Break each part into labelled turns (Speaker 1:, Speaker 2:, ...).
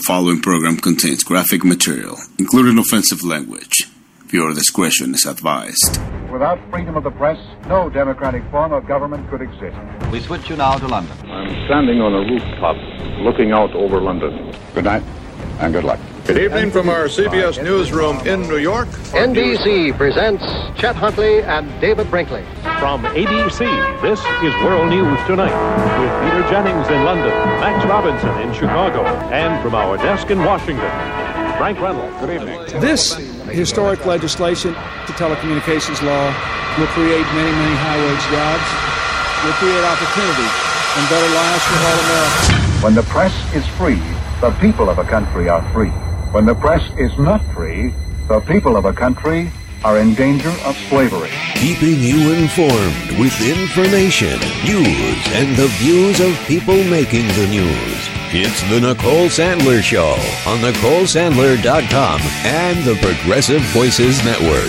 Speaker 1: following program contains graphic material, including offensive language. Viewer discretion is advised.
Speaker 2: Without freedom of the press, no democratic form of government could exist.
Speaker 3: We switch you now to London.
Speaker 4: I'm standing on a rooftop looking out over London. Good night and good luck.
Speaker 5: Good evening from our CBS newsroom in New York.
Speaker 6: NBC presents Chet Huntley and David Brinkley.
Speaker 7: From ABC, this is World News Tonight with Peter Jennings in London, Max Robinson in Chicago, and from our desk in Washington, Frank Reynolds. Good evening.
Speaker 8: This historic legislation, the telecommunications law, will create many, many high-wage jobs, will create opportunity and better lives for all Americans.
Speaker 2: When the press is free, the people of a country are free. When the press is not free, the people of a country are in danger of slavery.
Speaker 9: Keeping you informed with information, news, and the views of people making the news. It's the Nicole Sandler Show on NicoleSandler.com and the Progressive Voices Network.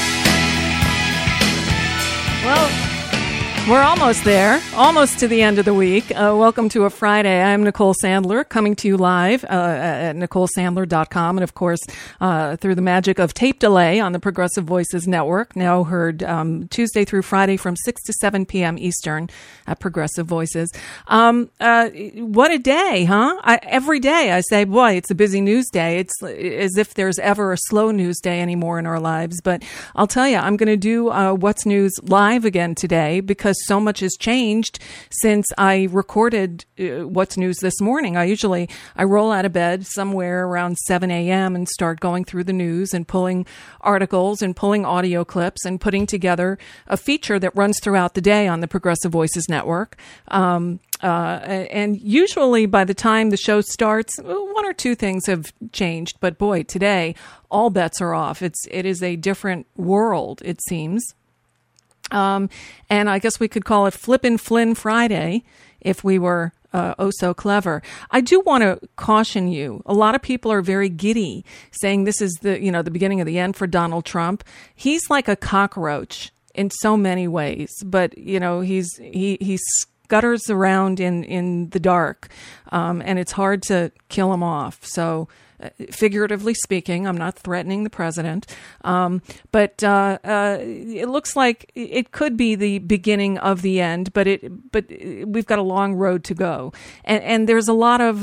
Speaker 10: Well, we're almost there, almost to the end of the week. Welcome to a Friday. I'm Nicole Sandler, coming to you live at NicoleSandler.com, and of course through the magic of tape delay on the Progressive Voices Network, now heard Tuesday through Friday from 6 to 7 p.m. Eastern at Progressive Voices. What a day, huh? Every day I say, boy, it's a busy news day. It's as if there's ever a slow news day anymore in our lives. But I'll tell you, I'm going to do What's News live again today because so much has changed since I recorded What's News this morning. I roll out of bed somewhere around 7 a.m. and start going through the news and pulling articles and pulling audio clips and putting together a feature that runs throughout the day on the Progressive Voices Network. And usually by the time the show starts, one or two things have changed. But boy, today, all bets are off. It is a different world, it seems. And I guess we could call it Flippin' Flynn Friday if we were oh so clever. I do want to caution you. A lot of people are very giddy, saying this is the beginning of the end for Donald Trump. He's like a cockroach in so many ways, but he scutters around in the dark, and it's hard to kill him off. So, figuratively speaking, I'm not threatening the president, but it looks like it could be the beginning of the end. But we've got a long road to go, and there's a lot of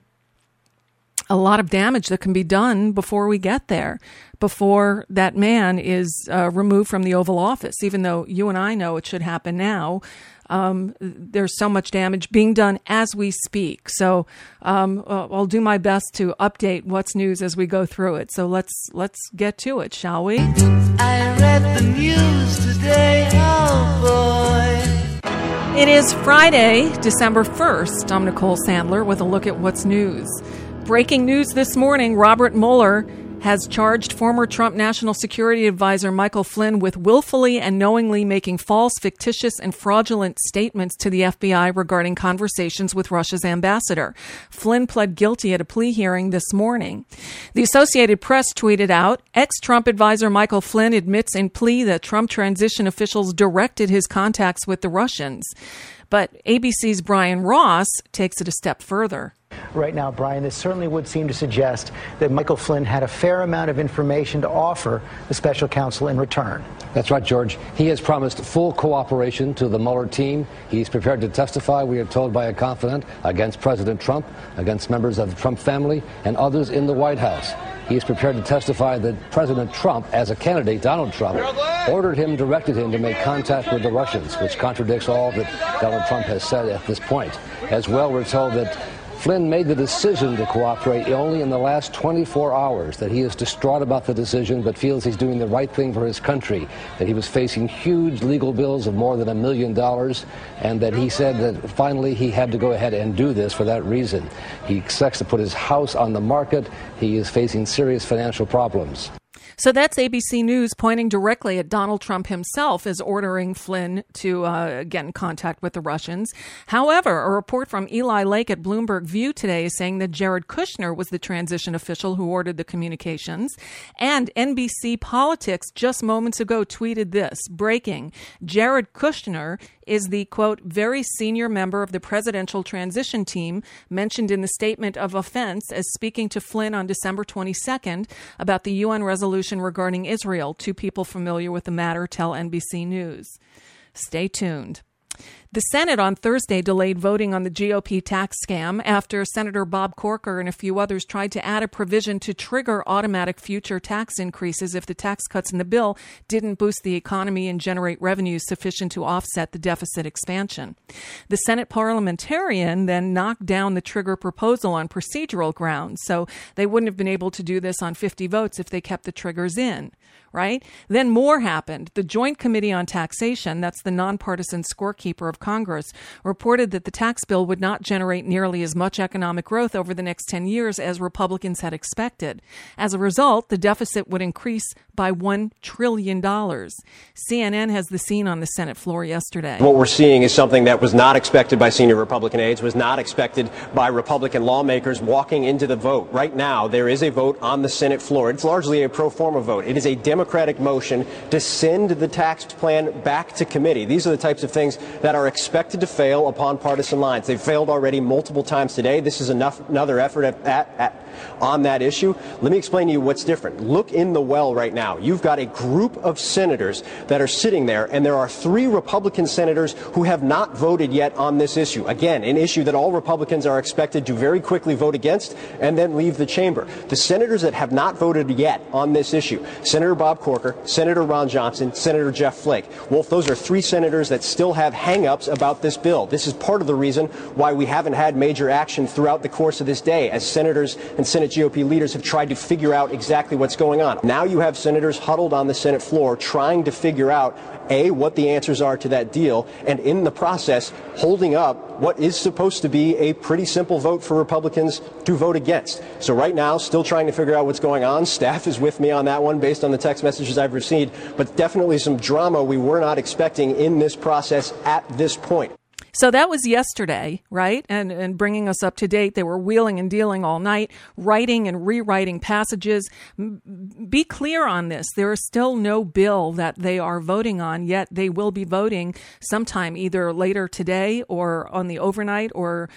Speaker 10: damage that can be done before we get there, before that man is removed from the Oval Office. Even though you and I know it should happen now. There's so much damage being done as we speak. So I'll do my best to update What's News as we go through it. So let's get to it, shall we?
Speaker 11: I read the news today, oh boy.
Speaker 10: It is Friday, December 1st. I'm Nicole Sandler with a look at What's News. Breaking news this morning, Robert Mueller has charged former Trump National Security Advisor Michael Flynn with willfully and knowingly making false, fictitious, and fraudulent statements to the FBI regarding conversations with Russia's ambassador. Flynn pled guilty at a plea hearing this morning. The Associated Press tweeted out, ex-Trump advisor Michael Flynn admits in plea that Trump transition officials directed his contacts with the Russians. But ABC's Brian Ross takes it a step further.
Speaker 12: Right now, Brian, this certainly would seem to suggest that Michael Flynn had a fair amount of information to offer the special counsel in return.
Speaker 13: That's right, George. He has promised full cooperation to the Mueller team. He's prepared to testify, we are told by a confidant, against President Trump, against members of the Trump family, and others in the White House. He is prepared to testify that President Trump, as a candidate, Donald Trump, directed him to make contact with the Russians, which contradicts all that Donald Trump has said at this point. As well, we're told that Flynn made the decision to cooperate only in the last 24 hours, that he is distraught about the decision but feels he's doing the right thing for his country, that he was facing huge legal bills of more than $1 million, and that he said that finally he had to go ahead and do this for that reason. He expects to put his house on the market. He is facing serious financial problems.
Speaker 10: So that's ABC News pointing directly at Donald Trump himself as ordering Flynn to get in contact with the Russians. However, a report from Eli Lake at Bloomberg View today is saying that Jared Kushner was the transition official who ordered the communications. And NBC Politics just moments ago tweeted this, breaking, Jared Kushner is the, quote, very senior member of the presidential transition team mentioned in the statement of offense as speaking to Flynn on December 22nd about the UN resolution regarding Israel. Two people familiar with the matter tell NBC News. Stay tuned. The Senate on Thursday delayed voting on the GOP tax scam after Senator Bob Corker and a few others tried to add a provision to trigger automatic future tax increases if the tax cuts in the bill didn't boost the economy and generate revenues sufficient to offset the deficit expansion. The Senate parliamentarian then knocked down the trigger proposal on procedural grounds, so they wouldn't have been able to do this on 50 votes if they kept the triggers in. Right? Then more happened. The Joint Committee on Taxation, that's the nonpartisan scorekeeper of Congress, reported that the tax bill would not generate nearly as much economic growth over the next 10 years as Republicans had expected. As a result, the deficit would increase by $1 trillion. CNN has the scene on the Senate floor yesterday.
Speaker 3: What we're seeing is something that was not expected by senior Republican aides, was not expected by Republican lawmakers walking into the vote. Right now, there is a vote on the Senate floor. It's largely a pro forma vote. It is a Democratic motion to send the tax plan back to committee. These are the types of things that are expected to fail upon partisan lines. They've failed already multiple times today. This is another effort on that issue. Let me explain to you what's different. Look in the well right now. You've got a group of senators that are sitting there, and there are 3 Republican senators who have not voted yet on this issue. Again, an issue that all Republicans are expected to very quickly vote against and then leave the chamber. The senators that have not voted yet on this issue, Senator Bob Corker, Senator Ron Johnson, Senator Jeff Flake. Wolf, those are 3 senators that still have hang-ups about this bill. This is part of the reason why we haven't had major action throughout the course of this day, as senators and Senate GOP leaders have tried to figure out exactly what's going on. Now you have senators huddled on the Senate floor trying to figure out, A, what the answers are to that deal, and in the process, holding up what is supposed to be a pretty simple vote for Republicans to vote against. So right now, still trying to figure out what's going on. Staff is with me on that one based on the text messages I've received, but definitely some drama we were not expecting in this process at this point.
Speaker 10: So that was yesterday, right? And bringing us up to date. They were wheeling and dealing all night, writing and rewriting passages. Be clear on this. There is still no bill that they are voting on, yet they will be voting sometime either later today or on the overnight or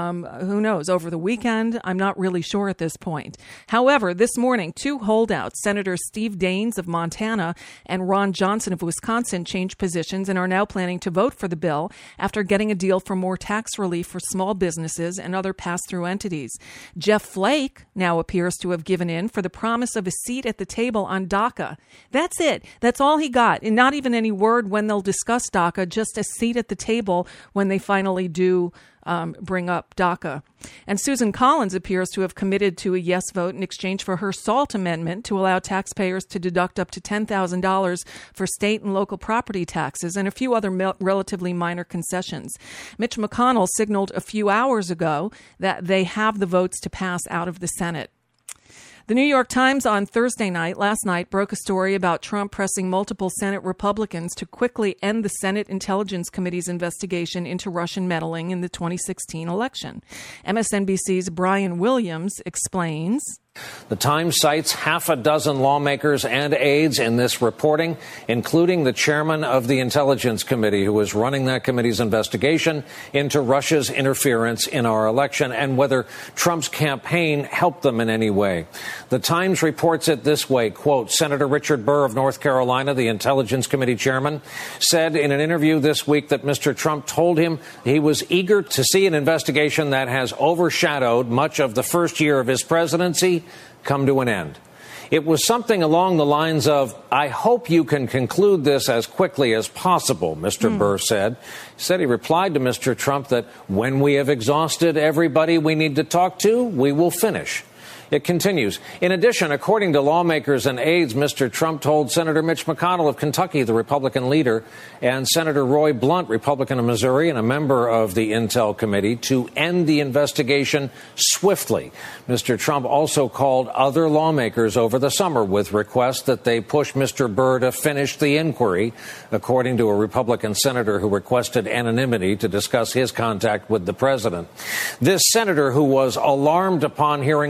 Speaker 10: who knows, over the weekend. I'm not really sure at this point. However, this morning, 2 holdouts, Senators Steve Daines of Montana and Ron Johnson of Wisconsin, changed positions and are now planning to vote for the bill after getting a deal for more tax relief for small businesses and other pass-through entities. Jeff Flake now appears to have given in for the promise of a seat at the table on DACA. That's it. That's all he got. And not even any word when they'll discuss DACA, just a seat at the table when they finally do bring up DACA. And Susan Collins appears to have committed to a yes vote in exchange for her SALT amendment to allow taxpayers to deduct up to $10,000 for state and local property taxes and a few other relatively minor concessions. Mitch McConnell signaled a few hours ago that they have the votes to pass out of the Senate. The New York Times on last night, broke a story about Trump pressing multiple Senate Republicans to quickly end the Senate Intelligence Committee's investigation into Russian meddling in the 2016 election. MSNBC's Brian Williams explains.
Speaker 14: The Times cites half a dozen lawmakers and aides in this reporting, including the chairman of the Intelligence Committee, who is running that committee's investigation into Russia's interference in our election and whether Trump's campaign helped them in any way. The Times reports it this way, quote, Senator Richard Burr of North Carolina, the Intelligence Committee chairman, said in an interview this week that Mr. Trump told him he was eager to see an investigation that has overshadowed much of the first year of his presidency come to an end. It was something along the lines of, I hope you can conclude this as quickly as possible, Mr. Burr said. He said he replied to Mr. Trump that when we have exhausted everybody we need to talk to, we will finish. It continues. In addition, according to lawmakers and aides, Mr. Trump told Senator Mitch McConnell of Kentucky, the Republican leader, and Senator Roy Blunt, Republican of Missouri, and a member of the Intel Committee, to end the investigation swiftly. Mr. Trump also called other lawmakers over the summer with requests that they push Mr. Burr to finish the inquiry, according to a Republican senator who requested anonymity to discuss his contact with the president. This senator, who was alarmed upon hearing word of the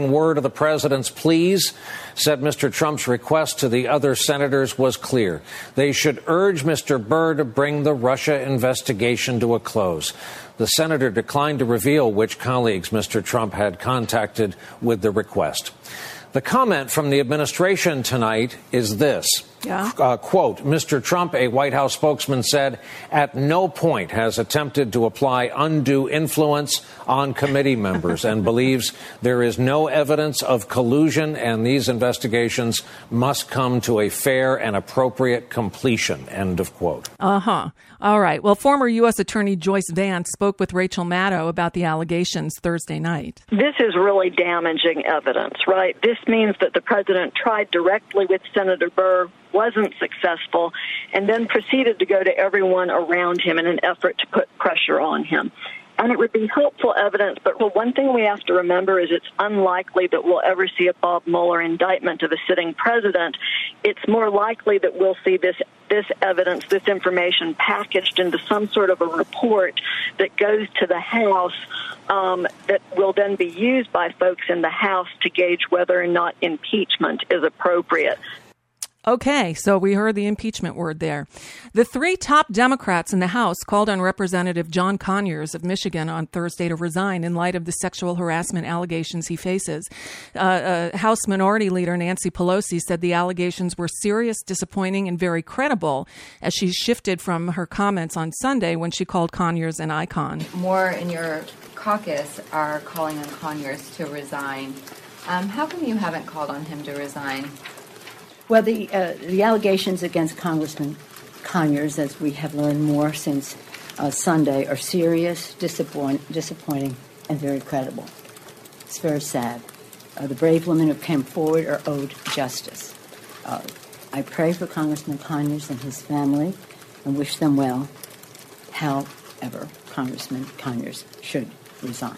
Speaker 14: the president's pleas, said Mr. Trump's request to the other senators was clear. They should urge Mr. Burr to bring the Russia investigation to a close. The senator declined to reveal which colleagues Mr. Trump had contacted with the request. The comment from the administration tonight is this.
Speaker 10: Yeah.
Speaker 14: Quote, Mr. Trump, a White House spokesman, said, at no point has attempted to apply undue influence on committee members and believes there is no evidence of collusion and these investigations must come to a fair and appropriate completion, end of quote.
Speaker 10: Uh-huh. All right. Well, former U.S. Attorney Joyce Vance spoke with Rachel Maddow about the allegations Thursday night.
Speaker 15: This is really damaging evidence, right? This means that the president tried directly with Senator Burr, wasn't successful, and then proceeded to go to everyone around him in an effort to put pressure on him. And it would be helpful evidence, but one thing we have to remember is it's unlikely that we'll ever see a Bob Mueller indictment of a sitting president. It's more likely that we'll see this evidence, this information packaged into some sort of a report that goes to the House that will then be used by folks in the House to gauge whether or not impeachment is appropriate.
Speaker 10: Okay, so we heard the impeachment word there. The three top Democrats in the House called on Representative John Conyers of Michigan on Thursday to resign in light of the sexual harassment allegations he faces. House Minority Leader Nancy Pelosi said the allegations were serious, disappointing, and very credible as she shifted from her comments on Sunday when she called Conyers an icon.
Speaker 16: More in your caucus are calling on Conyers to resign. How come you haven't called on him to resign?
Speaker 17: Well, the allegations against Congressman Conyers, as we have learned more since Sunday, are serious, disappointing, and very credible. It's very sad. The brave women who came forward are owed justice. I pray for Congressman Conyers and his family and wish them well. However, Congressman Conyers should resign.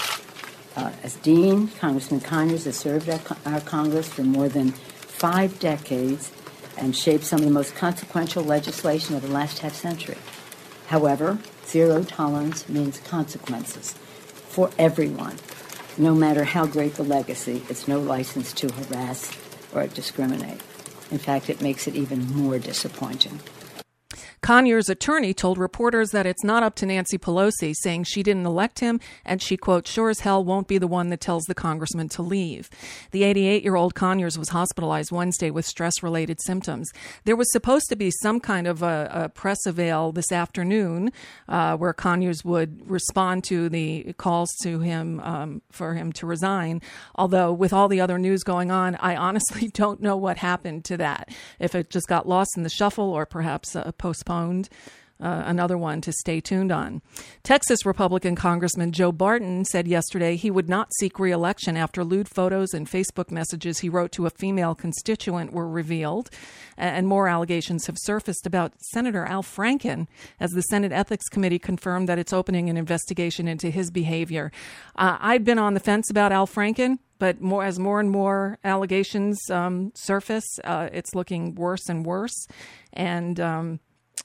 Speaker 17: As Dean, Congressman Conyers has served our Congress for more than 5 decades and shaped some of the most consequential legislation of the last half-century. However, zero tolerance means consequences for everyone. No matter how great the legacy, it's no license to harass or discriminate. In fact, it makes it even more disappointing.
Speaker 10: Conyers' attorney told reporters that it's not up to Nancy Pelosi, saying she didn't elect him and she, quote, sure as hell won't be the one that tells the congressman to leave. The 88-year-old Conyers was hospitalized Wednesday with stress-related symptoms. There was supposed to be some kind of a press avail this afternoon where Conyers would respond to the calls to him for him to resign, although with all the other news going on, I honestly don't know what happened to that. If it just got lost in the shuffle or perhaps postponed. Another one to stay tuned on. Texas Republican Congressman Joe Barton said yesterday he would not seek re-election after lewd photos and Facebook messages he wrote to a female constituent were revealed. And more allegations have surfaced about Senator Al Franken as the Senate Ethics Committee confirmed that it's opening an investigation into his behavior. I've been on the fence about Al Franken, but as more and more allegations surface, it's looking worse and worse. And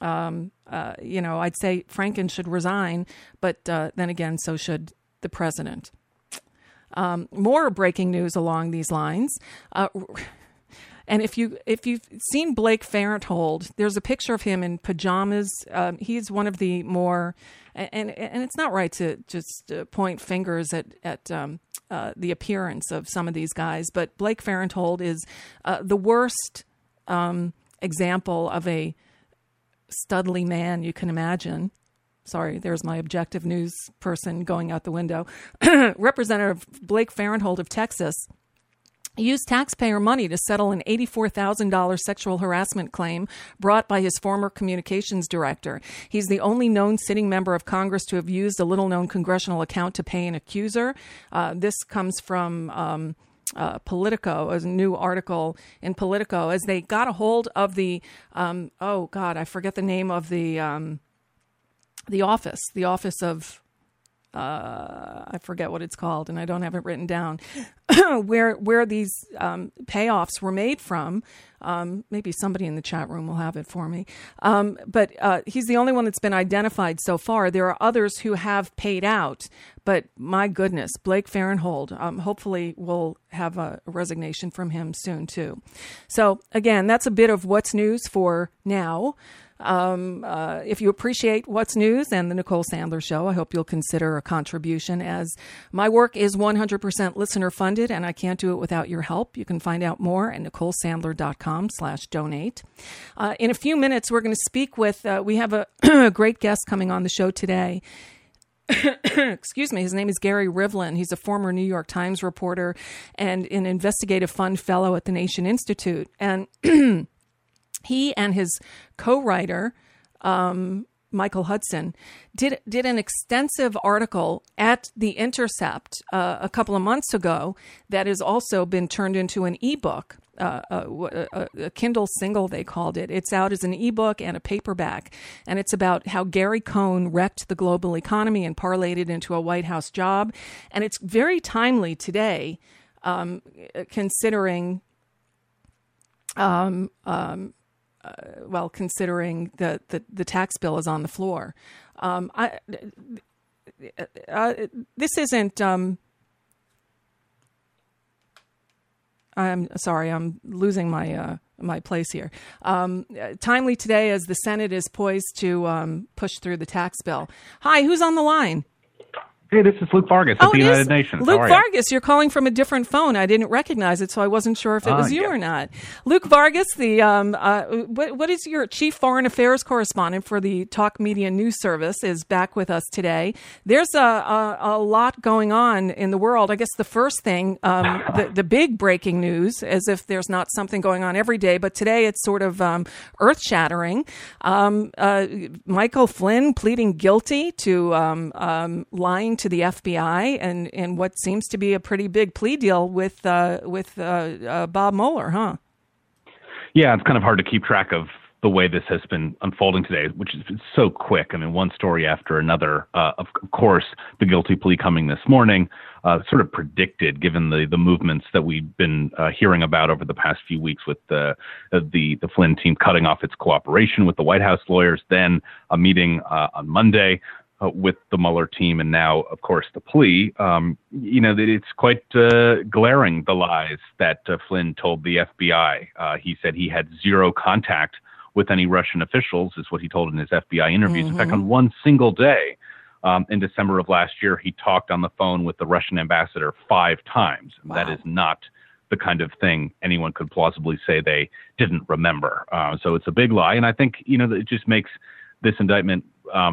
Speaker 10: I'd say Franken should resign, but then again, so should the president. More breaking news along these lines. And if you've seen Blake Farenthold, there's a picture of him in pajamas. He's one of the more, and it's not right to just point fingers at the appearance of some of these guys, but Blake Farenthold is the worst example of a studly man you can imagine. Sorry, there's my objective news person going out the window. Representative Blake Farenthold of Texas used taxpayer money to settle an $84,000 sexual harassment claim brought by his former communications director. He's the only known sitting member of Congress to have used a little-known congressional account to pay an accuser. This comes from Politico, a new article in Politico, as they got a hold of the, I forget the name of the office of, I forget what it's called, and I don't have it written down. where these payoffs were made from. Maybe somebody in the chat room will have it for me. But he's the only one that's been identified so far. There are others who have paid out. But my goodness, Blake Farenthold, hopefully we'll have a resignation from him soon, too. So, again, that's a bit of what's news for now. If you appreciate What's News and the Nicole Sandler Show, I hope you'll consider a contribution, as my work is 100% listener funded and I can't do it without your help. You can find out more at NicoleSandler.com/donate. In a few minutes, we're going to speak with, we have a great guest coming on the show today. Excuse me. His name is Gary Rivlin. He's a former New York Times reporter and an investigative fund fellow at the Nation Institute. And he and his co-writer, Michael Hudson, did an extensive article at The Intercept a couple of months ago that has also been turned into an ebook, a Kindle single, they called it. It's out as an ebook and a paperback, and it's about how Gary Cohn wrecked the global economy and parlayed it into a White House job. And it's very timely today, considering considering the tax bill is on the floor. This isn't. I'm sorry, I'm losing my my place here. Timely today, as the Senate is poised to push through the tax bill. Hi, who's on the line?
Speaker 18: Hey, this is Luke Vargas at the United Nations.
Speaker 10: Luke Vargas, you're calling from a different phone. I didn't recognize it, so I wasn't sure if it was you or not. Luke Vargas, the what is your chief foreign affairs correspondent for the Talk Media News Service, is back with us today. There's a lot going on in the world. I guess the first thing, the big breaking news, as if there's not something going on every day, but today it's sort of earth-shattering. Michael Flynn pleading guilty to lying to the FBI and what seems to be a pretty big plea deal with Bob Mueller, huh?
Speaker 18: Yeah, it's kind of hard to keep track of the way this has been unfolding today, which is so quick. I mean, one story after another. Of course, the guilty plea coming this morning, sort of predicted, given the movements that we've been hearing about over the past few weeks with the Flynn team cutting off its cooperation with the White House lawyers, then a meeting on Monday with the Mueller team, and now, of course, the plea. It's quite glaring, the lies that Flynn told the FBI. He said he had zero contact with any Russian officials, is what he told in his FBI interviews. In fact, on one single day in December of last year, he talked on the phone with the Russian ambassador 5 times. Wow. That is not the kind of thing anyone could plausibly say they didn't remember. So it's a big lie. And I think, it just makes this indictment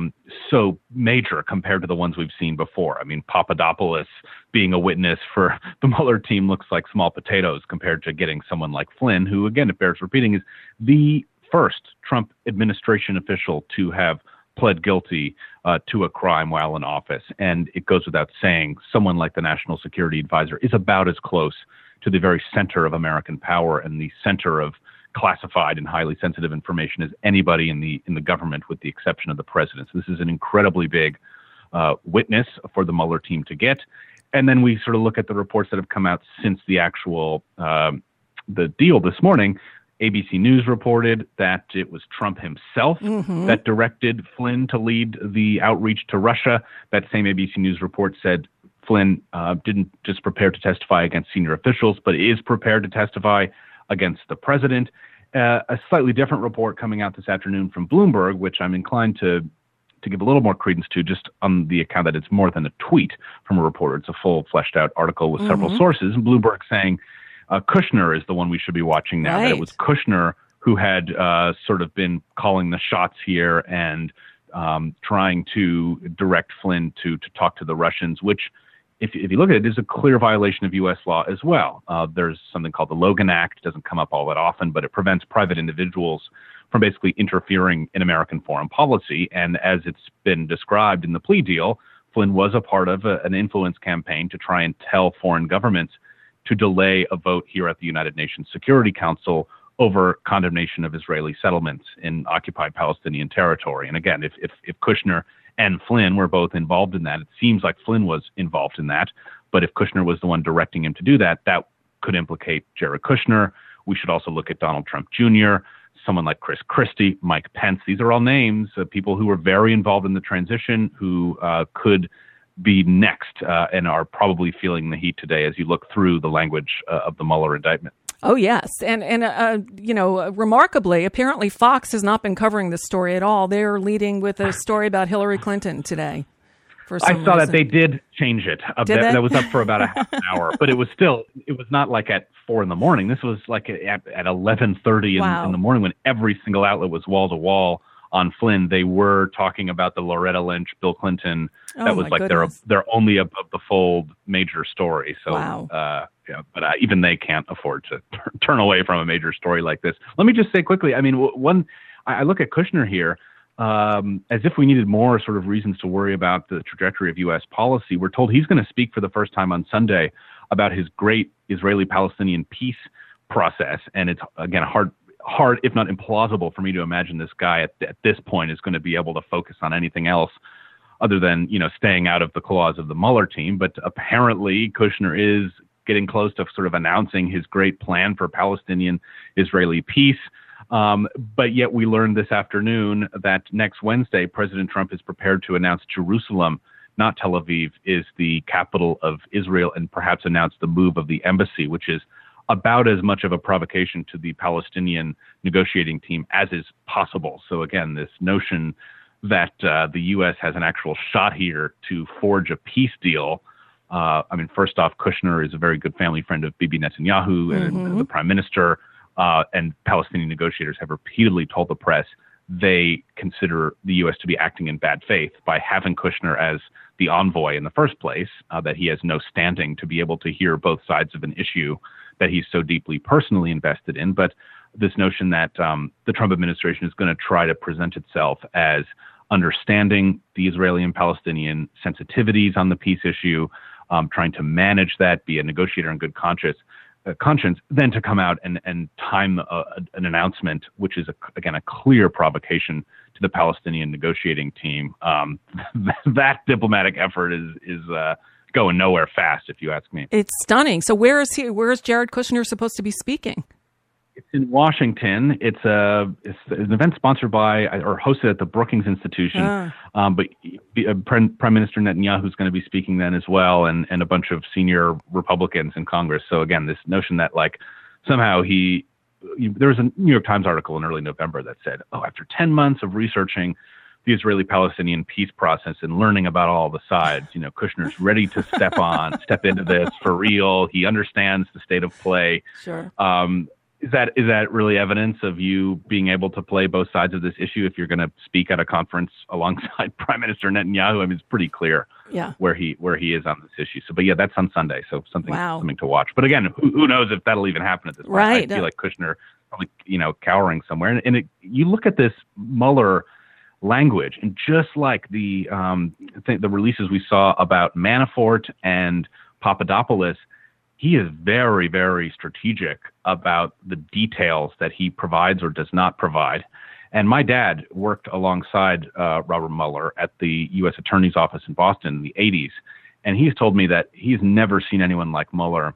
Speaker 18: so major compared to the ones we've seen before. I mean, Papadopoulos being a witness for the Mueller team looks like small potatoes compared to getting someone like Flynn, who, again, it bears repeating, is the first Trump administration official to have pled guilty to a crime while in office. And it goes without saying, someone like the National Security Advisor is about as close to the very center of American power and the center of classified and highly sensitive information as anybody in the government, with the exception of the president. So this is an incredibly big witness for the Mueller team to get. And then we sort of look at the reports that have come out since the actual the deal this morning. ABC News reported that it was Trump himself that directed Flynn to lead the outreach to Russia. That same ABC News report said Flynn didn't just prepare to testify against senior officials, but is prepared to testify against the president. A slightly different report coming out this afternoon from Bloomberg, which I'm inclined to give a little more credence to, just on the account that it's more than a tweet from a reporter. It's a full fleshed out article with several sources. And Bloomberg saying Kushner is the one we should be watching now. Right. That it was Kushner who had sort of been calling the shots here and trying to direct Flynn to talk to the Russians, which, if you look at it, is a clear violation of U.S. law as well. There's something called the Logan Act. It doesn't come up all that often, but it prevents private individuals from basically interfering in American foreign policy. And as it's been described in the plea deal, Flynn was a part of an influence campaign to try and tell foreign governments to delay a vote here at the United Nations Security Council over condemnation of Israeli settlements in occupied Palestinian territory. And again, if Kushner and Flynn were both involved in that, it seems like Flynn was involved in that. But if Kushner was the one directing him to do that, that could implicate Jared Kushner. We should also look at Donald Trump Jr., someone like Chris Christie, Mike Pence. These are all names of people who were very involved in the transition, who could be next and are probably feeling the heat today as you look through the language of the Mueller indictment.
Speaker 10: Oh, yes. And remarkably, apparently Fox has not been covering this story at all. They're leading with a story about Hillary Clinton today.
Speaker 18: I saw that they did change it a bit. That was up for about a half an hour, but it was not like at 4 a.m. This was like at 11:30 in the morning, when every single outlet was wall to wall on Flynn. They were talking about the Loretta Lynch, Bill Clinton. That was like their only above the fold major story. So, but even they can't afford to turn away from a major story like this. Let me just say quickly. I mean, I look at Kushner here. As if we needed more sort of reasons to worry about the trajectory of U.S. policy. We're told he's going to speak for the first time on Sunday about his great Israeli-Palestinian peace process. And it's, again, hard, if not implausible, for me to imagine this guy at this point is going to be able to focus on anything else other than, staying out of the claws of the Mueller team. But apparently Kushner is getting close to sort of announcing his great plan for Palestinian-Israeli peace. But yet we learned this afternoon that next Wednesday, President Trump is prepared to announce Jerusalem, not Tel Aviv, is the capital of Israel, and perhaps announce the move of the embassy, which is about as much of a provocation to the Palestinian negotiating team as is possible. So again, this notion that the U.S. has an actual shot here to forge a peace deal. First off, Kushner is a very good family friend of Bibi Netanyahu and the prime minister. And Palestinian negotiators have repeatedly told the press they consider the U.S. to be acting in bad faith by having Kushner as the envoy in the first place, that he has no standing to be able to hear both sides of an issue that he's so deeply personally invested in. But this notion that the Trump administration is going to try to present itself as understanding the Israeli and Palestinian sensitivities on the peace issue, trying to manage that, be a negotiator in good conscience, then to come out and time an announcement, which is, again, a clear provocation to the Palestinian negotiating team. That diplomatic effort is going nowhere fast, if you ask me.
Speaker 10: It's stunning. So where is Jared Kushner supposed to be speaking?
Speaker 18: It's in Washington. It's an event sponsored by or hosted at the Brookings Institution. But Prime Minister Netanyahu is going to be speaking then as well, and a bunch of senior Republicans in Congress. So again, this notion that somehow there was a New York Times article in early November that said, after 10 months of researching the Israeli-Palestinian peace process and learning about all the sides, Kushner's ready to step into this for real. He understands the state of play.
Speaker 10: Sure.
Speaker 18: Is that really evidence of you being able to play both sides of this issue if you're going to speak at a conference alongside Prime Minister Netanyahu? It's pretty clear where he is on this issue. So, but yeah, that's on Sunday. So something to watch. But again, who knows if that'll even happen at this point?
Speaker 10: Right.
Speaker 18: I feel like Kushner probably cowering somewhere. And you look at this Mueller language, and just like the releases we saw about Manafort and Papadopoulos, he is very, very strategic about the details that he provides or does not provide. And my dad worked alongside Robert Mueller at the U.S. Attorney's Office in Boston in the 80s. And he's told me that he's never seen anyone like Mueller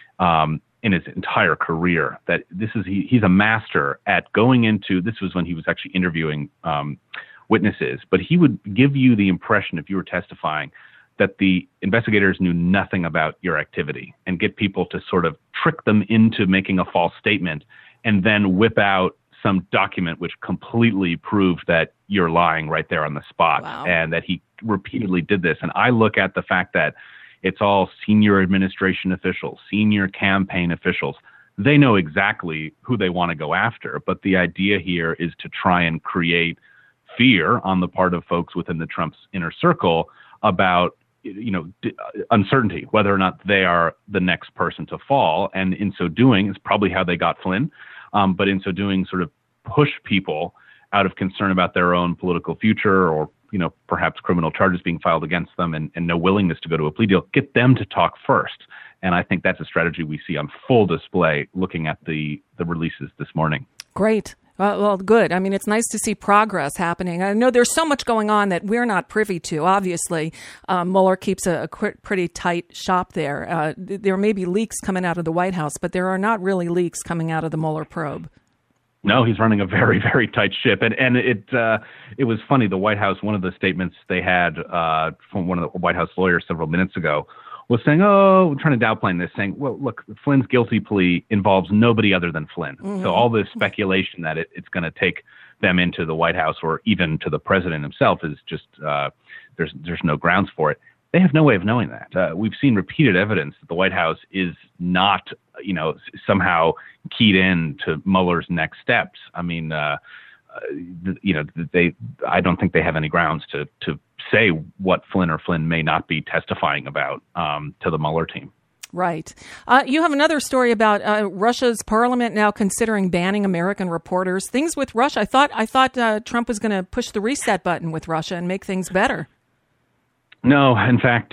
Speaker 18: in his entire career, that he's a master at going into, this was when he was actually interviewing witnesses, but he would give you the impression, if you were testifying, that the investigators knew nothing about your activity, and get people to sort of trick them into making a false statement and then whip out some document which completely proved that you're lying right there on the spot.
Speaker 10: Wow.
Speaker 18: And that he repeatedly did this. And I look at the fact that it's all senior administration officials, senior campaign officials. They know exactly who they want to go after. But the idea here is to try and create fear on the part of folks within the Trump's inner circle about uncertainty, whether or not they are the next person to fall. And in so doing, it's probably how they got Flynn. But in so doing, sort of push people out of concern about their own political future, or, perhaps criminal charges being filed against them, and no willingness to go to a plea deal, get them to talk first. And I think that's a strategy we see on full display looking at the releases this morning.
Speaker 10: Great. Well, good. I mean, it's nice to see progress happening. I know there's so much going on that we're not privy to. Obviously, Mueller keeps a pretty tight shop there. There may be leaks coming out of the White House, but there are not really leaks coming out of the Mueller probe.
Speaker 18: No, he's running a very, very tight ship. And it was funny. The White House, one of the statements they had from one of the White House lawyers several minutes ago was saying, we're trying to downplay this, saying, well, look, Flynn's guilty plea involves nobody other than Flynn. Mm-hmm. So all this speculation that it's going to take them into the White House or even to the president himself is just, there's no grounds for it. They have no way of knowing that. We've seen repeated evidence that the White House is not, somehow keyed in to Mueller's next steps. I mean, I don't think they have any grounds to say what Flynn or Flynn may not be testifying about to the Mueller team.
Speaker 10: Right. You have another story about Russia's parliament now considering banning American reporters. Things with Russia. I thought Trump was going to push the reset button with Russia and make things better.
Speaker 18: No, in fact,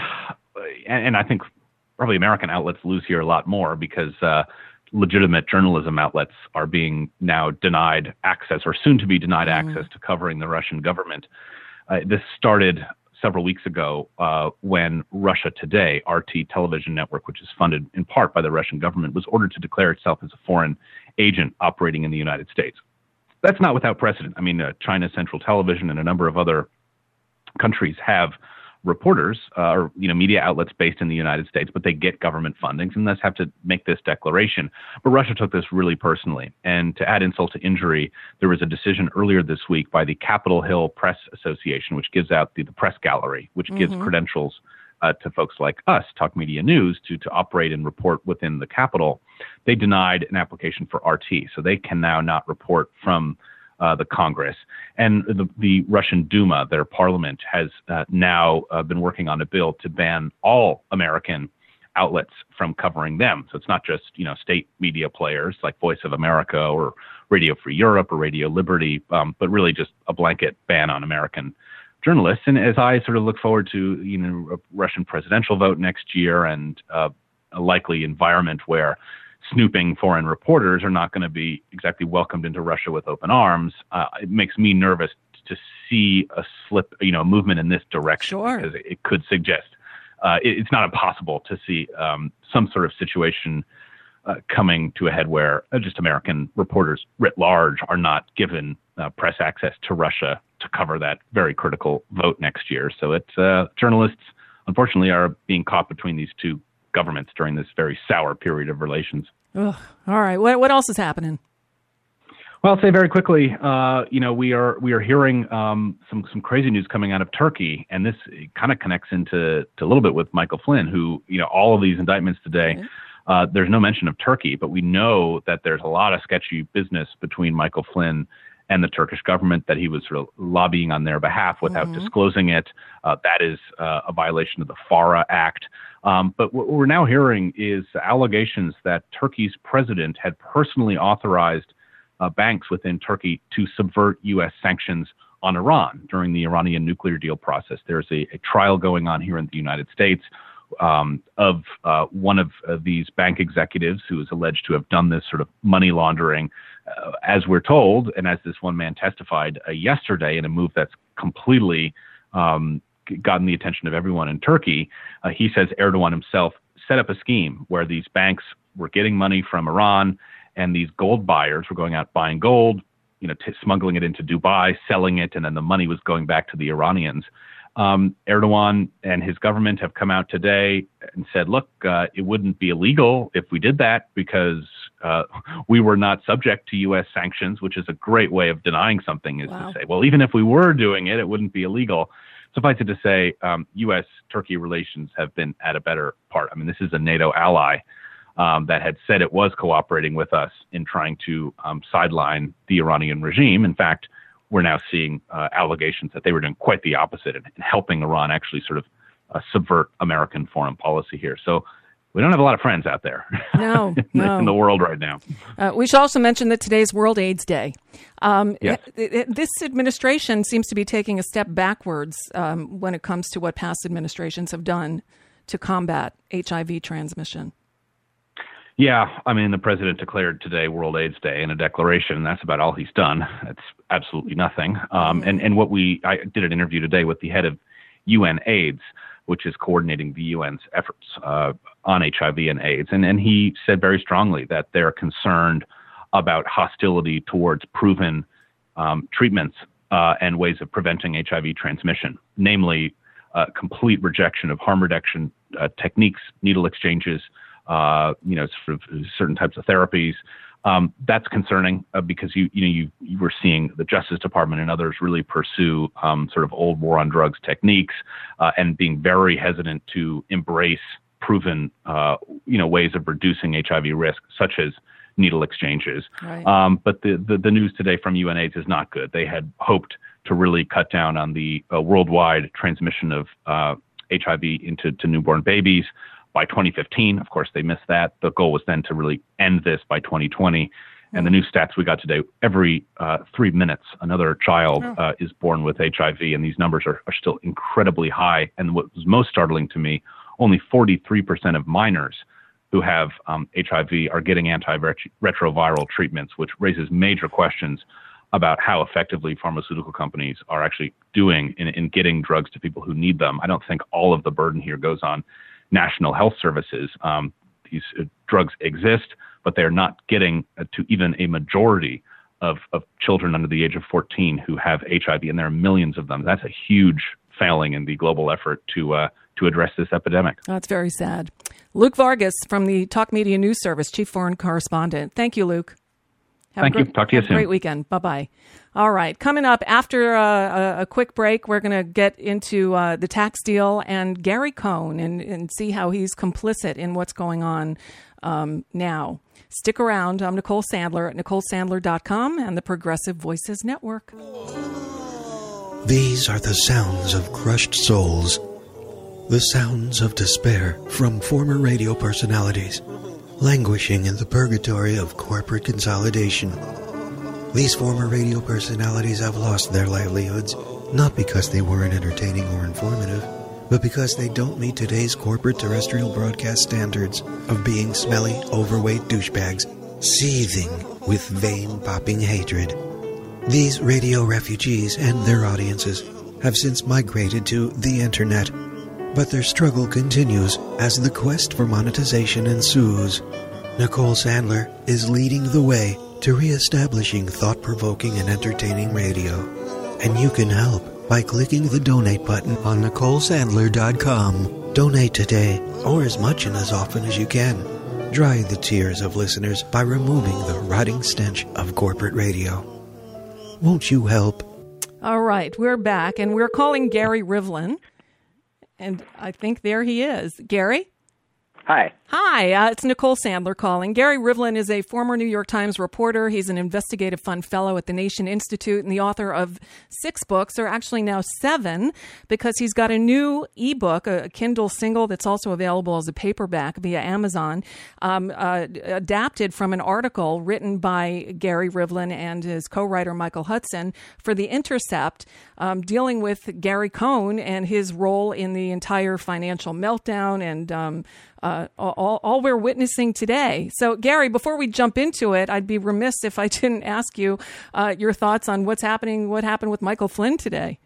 Speaker 18: and I think probably American outlets lose here a lot more because legitimate journalism outlets are being now denied access or soon to be denied access to covering the Russian government. This started several weeks ago when Russia Today, RT television network, which is funded in part by the Russian government, was ordered to declare itself as a foreign agent operating in the United States. That's not without precedent. I mean, China Central Television and a number of other countries have reporters or media outlets based in the United States, but they get government fundings and thus have to make this declaration. But Russia took this really personally. And to add insult to injury, there was a decision earlier this week by the Capitol Hill Press Association, which gives out the press gallery, which gives credentials to folks like us, Talk Media News, to operate and report within the Capitol. They denied an application for RT, so they can now not report from the Congress. And the Russian Duma, their parliament, has now been working on a bill to ban all American outlets from covering them. So it's not just, state media players like Voice of America or Radio Free Europe or Radio Liberty, but really just a blanket ban on American journalists. And as I sort of look forward to, a Russian presidential vote next year and a likely environment where snooping foreign reporters are not going to be exactly welcomed into Russia with open arms, it makes me nervous to see a slip, a movement in this direction. Sure. Because it could suggest it's not impossible to see some sort of situation coming to a head where just American reporters writ large are not given press access to Russia to cover that very critical vote next year. So it's journalists, unfortunately, are being caught between these two governments during this very sour period of relations.
Speaker 10: Ugh. All right. What else is happening?
Speaker 18: Well, I'll say very quickly, we are hearing some crazy news coming out of Turkey, and this kind of connects into a little bit with Michael Flynn, who, all of these indictments today, there's no mention of Turkey, but we know that there's a lot of sketchy business between Michael Flynn and the Turkish government that he was sort of lobbying on their behalf without disclosing it. That is a violation of the FARA Act. But what we're now hearing is allegations that Turkey's president had personally authorized banks within Turkey to subvert U.S. sanctions on Iran during the Iranian nuclear deal process. There's a trial going on here in the United States of one of these bank executives who is alleged to have done this sort of money laundering, as we're told, and as this one man testified yesterday in a move that's completely gotten the attention of everyone in Turkey. He says Erdogan himself set up a scheme where these banks were getting money from Iran, and these gold buyers were going out buying gold, smuggling it into Dubai, selling it, and then the money was going back to the Iranians. Erdogan and his government have come out today and said, look, it wouldn't be illegal if we did that because we were not subject to U.S. sanctions, which is a great way of denying something, is to say, well, even if we were doing it, it wouldn't be illegal. Suffice it to say, U.S.-Turkey relations have been at a better part. I mean, this is a NATO ally that had said it was cooperating with us in trying to sideline the Iranian regime. In fact, we're now seeing allegations that they were doing quite the opposite and helping Iran actually sort of subvert American foreign policy here. So we don't have a lot of friends out there
Speaker 10: no.
Speaker 18: in the world right now.
Speaker 10: We should also mention that today's World AIDS Day.
Speaker 18: Yes.
Speaker 10: This administration seems to be taking a step backwards when it comes to what past administrations have done to combat HIV transmission.
Speaker 18: Yeah, I mean, the president declared today World AIDS Day in a declaration, and that's about all he's done. That's absolutely nothing. And I did an interview today with the head of UN AIDS, which is coordinating the UN's efforts on HIV and AIDS. And he said very strongly that they're concerned about hostility towards proven treatments and ways of preventing HIV transmission, namely complete rejection of harm reduction techniques, needle exchanges, sort of certain types of therapies. That's concerning because you were seeing the Justice Department and others really pursue sort of old war on drugs techniques and being very hesitant to embrace proven ways of reducing HIV risk, such as needle exchanges. Right. But the news today from UNAIDS is not good. They had hoped to really cut down on the worldwide transmission of HIV into newborn babies by 2015. Of course, they missed that. The goal was then to really end this by 2020. And the new stats we got today, every 3 minutes, another child is born with HIV, and these numbers are still incredibly high. And what was most startling to me, only 43% of minors who have HIV are getting antiretroviral treatments, which raises major questions about how effectively pharmaceutical companies are actually doing in getting drugs to people who need them. I don't think all of the burden here goes on national health services. These drugs exist, but they're not getting to even a majority of children under the age of 14 who have HIV, and there are millions of them. That's a huge failing in the global effort to address this epidemic.
Speaker 10: That's very sad. Luke Vargas from the Talk Media News Service, Chief Foreign Correspondent. Thank you, Luke.
Speaker 18: Thank you. Talk to you soon.
Speaker 10: Great weekend. Bye-bye. All right. Coming up after a quick break, we're going to get into the tax deal and Gary Cohn and see how he's complicit in what's going on now. Stick around. I'm Nicole Sandler at NicoleSandler.com and the Progressive Voices Network.
Speaker 19: These are the sounds of crushed souls. The sounds of despair from former radio personalities languishing in the purgatory of corporate consolidation. These former radio personalities have lost their livelihoods, not because they weren't entertaining or informative, but because they don't meet today's corporate terrestrial broadcast standards of being smelly, overweight douchebags, seething with vein-popping hatred. These radio refugees and their audiences have since migrated to the internet, but their struggle continues as the quest for monetization ensues. Nicole Sandler is leading the way to reestablishing thought-provoking and entertaining radio. And you can help by clicking the donate button on NicoleSandler.com. Donate today, or as much and as often as you can. Dry the tears of listeners by removing the rotting stench of corporate radio. Won't you help?
Speaker 10: All right, we're back, and we're calling Gary Rivlin. And I think there he is. Gary?
Speaker 20: Hi.
Speaker 10: Hi, it's Nicole Sandler calling. Gary Rivlin is a former New York Times reporter. He's an investigative fund fellow at the Nation Institute and the author of 6 books, or actually now 7, because he's got a new ebook, a Kindle single that's also available as a paperback via Amazon, adapted from an article written by Gary Rivlin and his co-writer Michael Hudson for The Intercept, dealing with Gary Cohn and his role in the entire financial meltdown and all we're witnessing today. So, Gary, before we jump into it, I'd be remiss if I didn't ask you your thoughts on what happened with Michael Flynn today.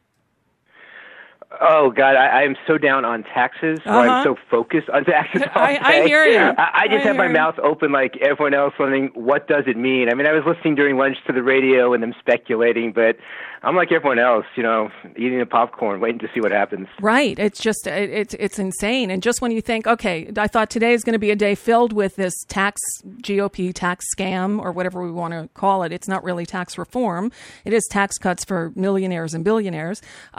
Speaker 20: Oh, God, I am so down on taxes. I'm so focused on taxes all day.
Speaker 10: I hear you.
Speaker 20: I just have my mouth open like everyone else, wondering, what does it mean? I mean, I was listening during lunch to the radio and them speculating, but I'm like everyone else, eating the popcorn, waiting to see what happens.
Speaker 10: Right. It's just, it's insane. And just when you think, okay, I thought today is going to be a day filled with this GOP tax scam or whatever we want to call it. It's not really tax reform. It is tax cuts for millionaires and billionaires.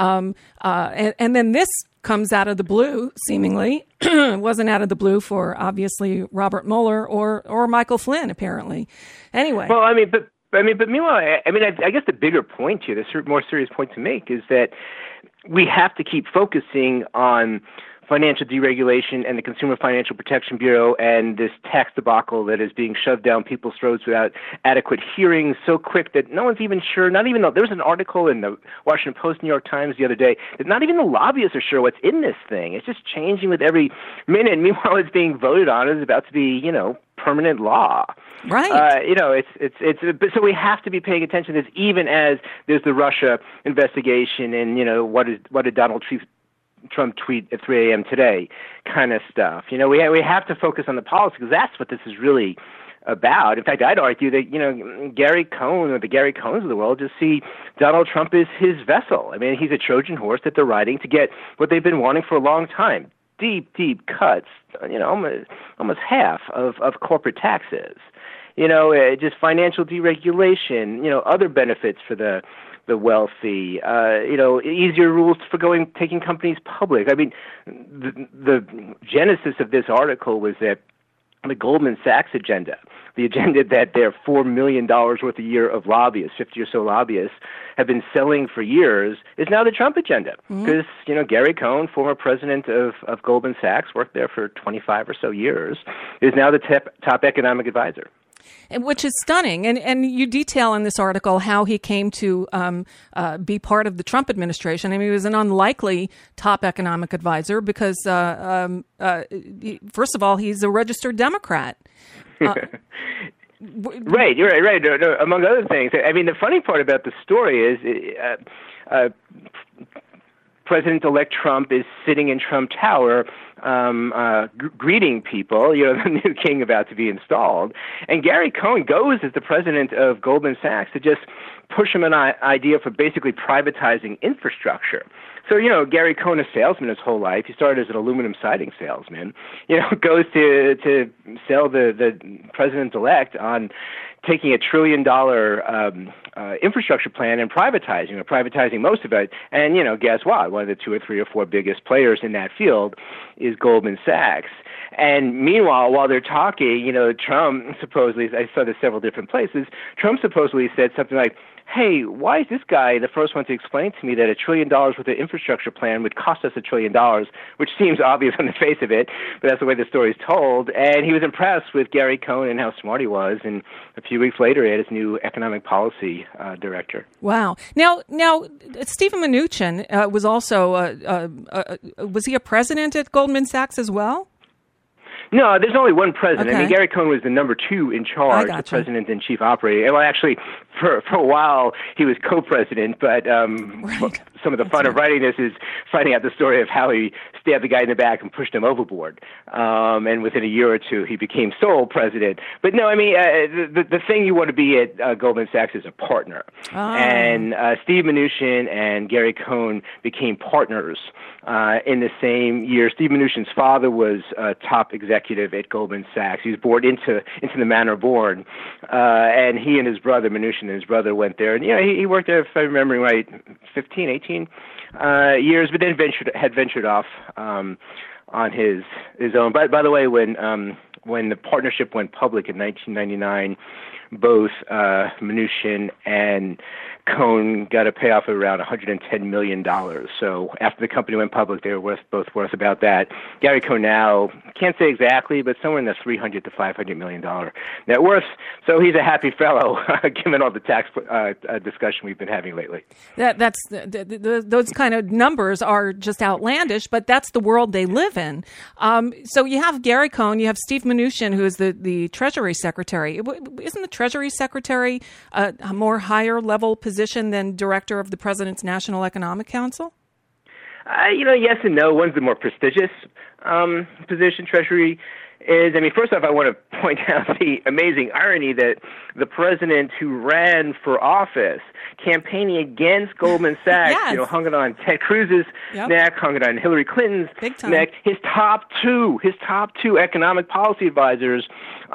Speaker 10: And then this comes out of the blue, seemingly. It wasn't out of the blue for, obviously, Robert Mueller or Michael Flynn, apparently. Anyway.
Speaker 20: Well, but meanwhile, I guess the bigger point here, the more serious point to make, is that we have to keep focusing on financial deregulation and the Consumer Financial Protection Bureau and this tax debacle that is being shoved down people's throats without adequate hearings, so quick that no one's even sure, not even though there was an article in the Washington Post, New York Times the other day, that not even the lobbyists are sure what's in this thing. It's just changing with every minute. Meanwhile, it's being voted on. It's about to be, permanent law.
Speaker 10: Right.
Speaker 20: So we have to be paying attention to this, even as there's the Russia investigation and, what did Donald Trump tweet at 3 a.m. today kind of stuff. We have to focus on the policy because that's what this is really about. In fact, I'd argue that, Gary Cohn or the Gary Cohns of the world just see Donald Trump as his vessel. I mean, he's a Trojan horse that they're riding to get what they've been wanting for a long time. Deep cuts, almost half of corporate taxes. Just financial deregulation, other benefits for the wealthy, easier rules for taking companies public. I mean, the genesis of this article was that the Goldman Sachs agenda, the agenda that their $4 million worth a year of lobbyists, 50 or so lobbyists, have been selling for years, is now the Trump agenda. Because, Gary Cohn, former president of Goldman Sachs, worked there for 25 or so years, is now the top economic advisor.
Speaker 10: Which is stunning. And you detail in this article how he came to be part of the Trump administration. I mean, he was an unlikely top economic advisor because, first of all, he's a registered Democrat.
Speaker 20: Right, you're right. No, among other things. I mean, the funny part about the story is President-elect Trump is sitting in Trump Tower greeting people, the new king about to be installed. And Gary Cohn goes as the president of Goldman Sachs to just push him an idea for basically privatizing infrastructure. So, Gary Cohn, a salesman his whole life, he started as an aluminum siding salesman, goes to sell the president-elect on taking $1 trillion infrastructure plan and privatizing most of it. And, guess what? One of the 2 or 3 or 4 biggest players in that field is Goldman Sachs. And meanwhile, while they're talking, Trump supposedly, I saw this several different places, Trump supposedly said something like, hey, why is this guy the first one to explain to me that $1 trillion worth of infrastructure plan would cost us $1 trillion, which seems obvious on the face of it, but that's the way the story is told. And he was impressed with Gary Cohn and how smart he was. And a few weeks later, he had his new economic policy director.
Speaker 10: Wow. Now, Stephen Mnuchin was also, was he a president at Goldman Sachs as well?
Speaker 20: No, there's only one president.
Speaker 10: Okay.
Speaker 20: I mean, Gary Cohn was the number 2 in charge, the president and chief operating. Well, actually, for a while, he was co-president, but some of the fun of writing this is finding out the story of how he stabbed the guy in the back and pushed him overboard. And within a year or two, he became sole president. But no, I mean, the thing you want to be at Goldman Sachs is a partner. Oh. And Steve Mnuchin and Gary Cohn became partners in the same year. Steve Mnuchin's father was a top executive at Goldman Sachs. He was born into the manor born. And he and his brother, Mnuchin and his brother, went there. And, he worked there, if I'm remembering right, 15, 18 years, but then ventured off on his own. By the way, when the partnership went public in 1999, both Mnuchin and Cohn got a payoff of around $110 million. So after the company went public, they were both worth about that. Gary Cohn now, can't say exactly, but somewhere in the $300 to $500 million net worth. So he's a happy fellow, given all the tax discussion we've been having lately.
Speaker 10: Those kind of numbers are just outlandish, but that's the world they live in. So you have Gary Cohn, you have Steve Mnuchin, who is the Treasury Secretary. Isn't the Treasury Secretary a more higher level position than director of the President's National Economic Council?
Speaker 20: Yes and no. One's the more prestigious position. Treasury is, first off, I want to point out the amazing irony that the president who ran for office, campaigning against Goldman Sachs, yes, hung it on Ted Cruz's neck, hung it on Hillary Clinton's neck. His top two economic policy advisors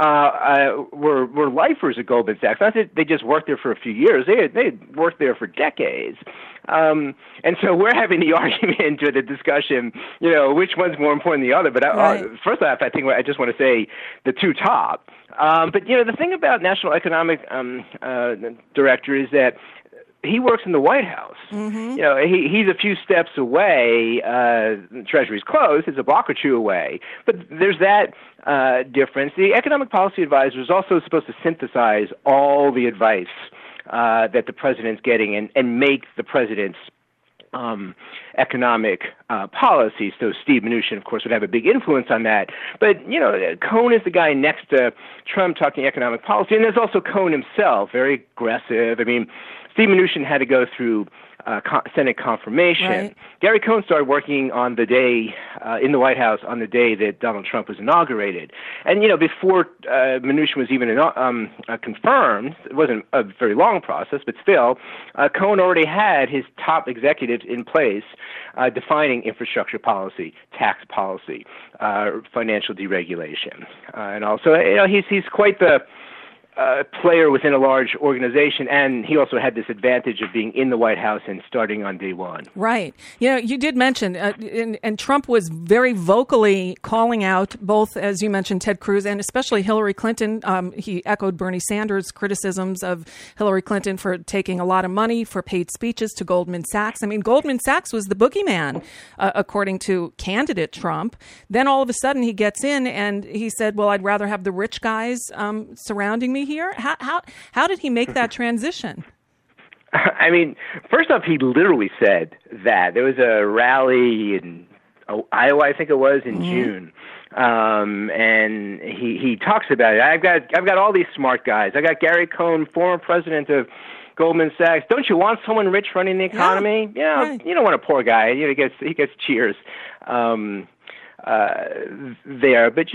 Speaker 20: were lifers at Goldman Sachs. Not that they just worked there for a few years; they had worked there for decades. And so we're having the argument or the discussion, which one's more important than the other. But first off, I think I just want to say the two top. But the thing about National Economic Director is that he works in the White House. Mm-hmm. He's a few steps away. Treasury's close; it's a block or two away. But there's that difference. The economic policy advisor is also supposed to synthesize all the advice that the president's getting and make the president's economic policy. So Steve Mnuchin, of course, would have a big influence on that. But, Cohn is the guy next to Trump talking economic policy. And there's also Cohn himself, very aggressive. I mean, Steve Mnuchin had to go through Senate confirmation.
Speaker 10: Right.
Speaker 20: Gary Cohn started working on the day in the White House on the day that Donald Trump was inaugurated. And, before Mnuchin was even confirmed, it wasn't a very long process, but still, Cohn already had his top executives in place defining infrastructure policy, tax policy, financial deregulation. And also, he's quite the player within a large organization, and he also had this advantage of being in the White House and starting on day one.
Speaker 10: Right. You did mention, and Trump was very vocally calling out both, as you mentioned, Ted Cruz and especially Hillary Clinton. He echoed Bernie Sanders' criticisms of Hillary Clinton for taking a lot of money for paid speeches to Goldman Sachs. I mean, Goldman Sachs was the boogeyman, according to candidate Trump. Then all of a sudden he gets in and he said, well, I'd rather have the rich guys surrounding me here. How did he make that transition?
Speaker 20: I mean, first off, he literally said that. There was a rally in Iowa, I think it was, in June. And he talks about it. I've got all these smart guys. I got Gary Cohn, former president of Goldman Sachs. Don't you want someone rich running the economy? Yeah. Right. You don't want a poor guy. He gets cheers there. But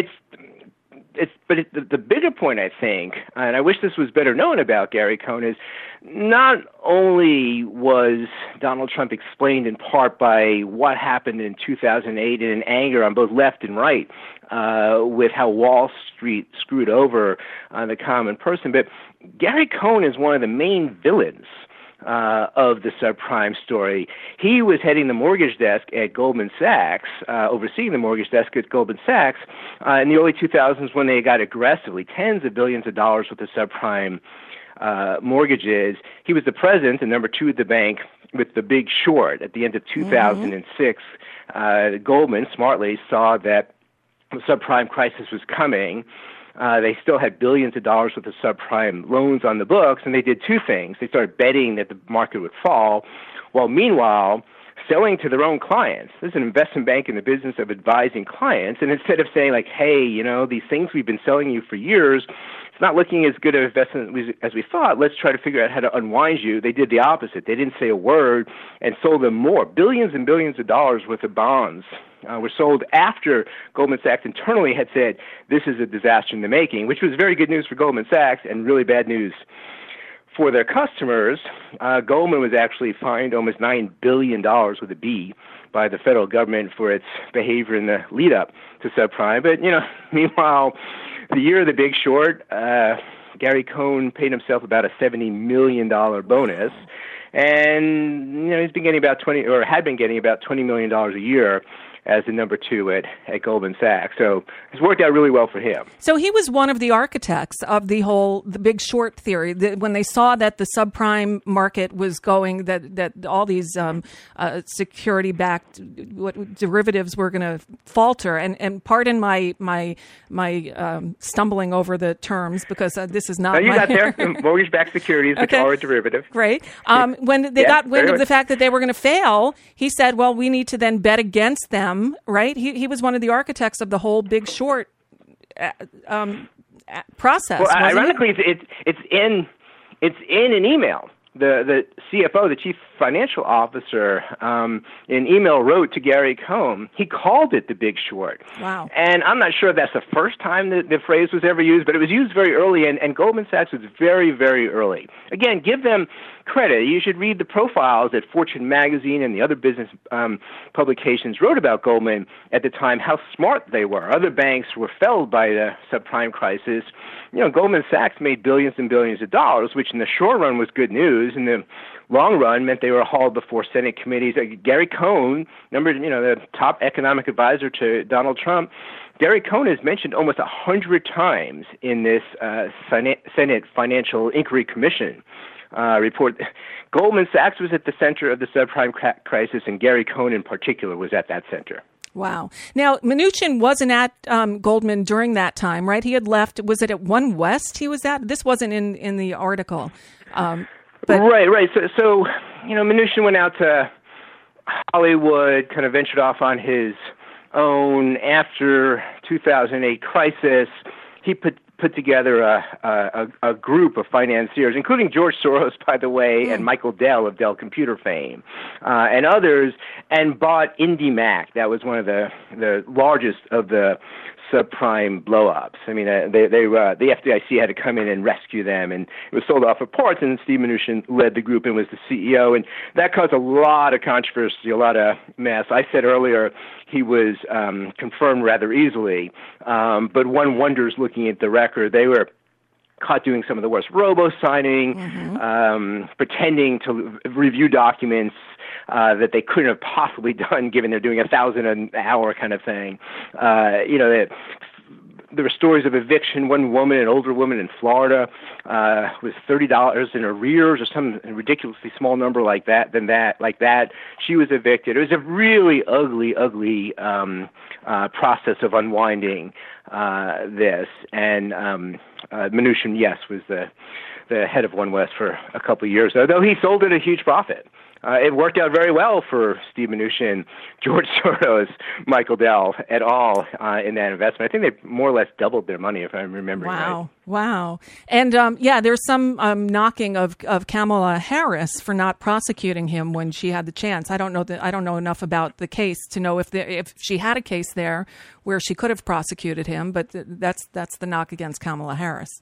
Speaker 20: the bigger point, I think, and I wish this was better known about Gary Cohn, is not only was Donald Trump explained in part by what happened in 2008 in anger on both left and right with how Wall Street screwed over the common person, but Gary Cohn is one of the main villains of the subprime story. He was heading the mortgage desk at Goldman Sachs, overseeing the mortgage desk at Goldman Sachs in the early 2000s when they got aggressively tens of billions of dollars with the subprime mortgages. He was the president and number two at the bank with the Big Short. At the end of 2006, Goldman smartly saw that the subprime crisis was coming. They still had billions of dollars worth of subprime loans on the books, and they did two things. They started betting that the market would fall, while meanwhile selling to their own clients. This is an investment bank in the business of advising clients, and instead of saying, like, hey, these things we've been selling you for years, it's not looking as good an investment as we thought. Let's try to figure out how to unwind you. They did the opposite. They didn't say a word and sold them more. Billions and billions of dollars worth of bonds were sold after Goldman Sachs internally had said, this is a disaster in the making, which was very good news for Goldman Sachs and really bad news for their customers. Goldman was actually fined almost $9 billion with a B by the federal government for its behavior in the lead-up to subprime. But, meanwhile, the year of the Big Short, Gary Cohn paid himself about a $70 million bonus. And, he's been getting about had been getting about $20 million a year as the number two at Goldman Sachs. So it's worked out really well for him.
Speaker 10: So he was one of the architects of the Big Short theory. When they saw that the subprime market was going, that all these security-backed derivatives were going to falter. And pardon my stumbling over the terms, because this is not.
Speaker 20: No, you got there. Mortgage-backed securities, which are a derivative.
Speaker 10: Great. When they got wind of the fact that they were going to fail, he said, "Well, we need to then bet against them." Right? He was one of the architects of the whole Big Short process.
Speaker 20: Well, ironically, it's in an email. The CFO, the chief financial officer, in email wrote to Gary Cohn. He called it the Big Short.
Speaker 10: Wow.
Speaker 20: And I'm not sure if that's the first time that the phrase was ever used, but it was used very early, and Goldman Sachs was very, very early. Again, give them credit. You should read the profiles that Fortune magazine and the other business publications wrote about Goldman at the time, how smart they were. Other banks were felled by the subprime crisis. Goldman Sachs made billions and billions of dollars, which in the short run was good news. In the long run meant they were hauled before Senate committees. Gary Cohn, the top economic advisor to Donald Trump, Gary Cohn is mentioned almost 100 times in this Senate Financial Inquiry Commission report. Goldman Sachs was at the center of the subprime crisis, and Gary Cohn in particular was at that center.
Speaker 10: Wow. Now, Mnuchin wasn't at Goldman during that time, right? He had left. Was it at One West he was at? This wasn't in the article.
Speaker 20: Right. So Mnuchin went out to Hollywood kind of ventured off on his own after 2008 crisis. He put together a group of financiers, including George Soros, by the way, and Michael Dell of Dell Computer fame, and others, and bought IndyMac. That was one of the largest of the subprime blow-ups. I mean, the FDIC had to come in and rescue them, and it was sold off at parts, and Steve Mnuchin led the group and was the CEO, and that caused a lot of controversy, a lot of mess. I said earlier he was confirmed rather easily, but one wonders looking at the record, they were caught doing some of the worst robo-signing, pretending to review documents that they couldn't have possibly done given they're doing 1,000 an hour kind of thing. There were stories of eviction. One woman, an older woman in Florida, was $30 in arrears or some ridiculously small number like that. She was evicted. It was a really ugly process of unwinding this. And Mnuchin, yes, was the head of One West for a couple of years, though he sold at a huge profit. It worked out very well for Steve Mnuchin, George Soros, Michael Dell, et al. In that investment. I think they more or less doubled their money, if I'm remembering right.
Speaker 10: Wow. And there's some knocking of Kamala Harris for not prosecuting him when she had the chance. I don't know enough about the case to know if she had a case there where she could have prosecuted him, but that's the knock against Kamala Harris.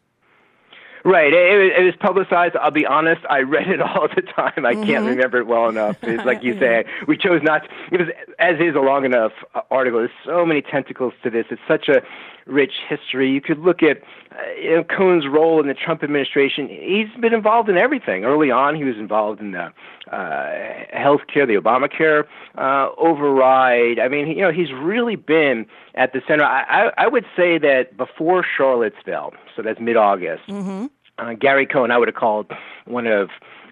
Speaker 20: Right. It was publicized. I'll be honest. I read it all the time. I can't remember it well enough. It's like you say, we chose not to. It was, as is, a long enough article. There's so many tentacles to this. It's such a rich history. You could look at Cohen's role in the Trump administration. He's been involved in everything. Early on, he was involved in the health care, the Obamacare override. I mean, he's really been at the center. I would say that before Charlottesville, so that's mid-August, Gary Cohn, I would have called one of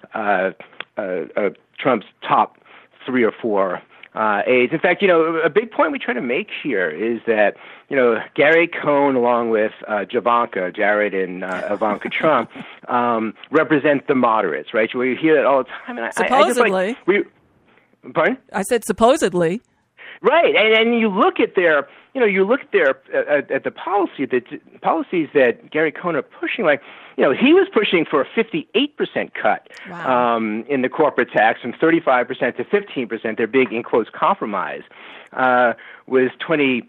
Speaker 20: Trump's top 3 or 4 aides. In fact, a big point we try to make here is that, Gary Cohn, along with Jared and Ivanka Trump, represent the moderates, right? You hear that all the time. And
Speaker 10: supposedly.
Speaker 20: Pardon?
Speaker 10: I said supposedly.
Speaker 20: Right, and you look at their, at the policies that Gary Cohn are pushing. Like, he was pushing for a 58% cut in the corporate tax from 35% to 15%. Their big in close compromise was 20%.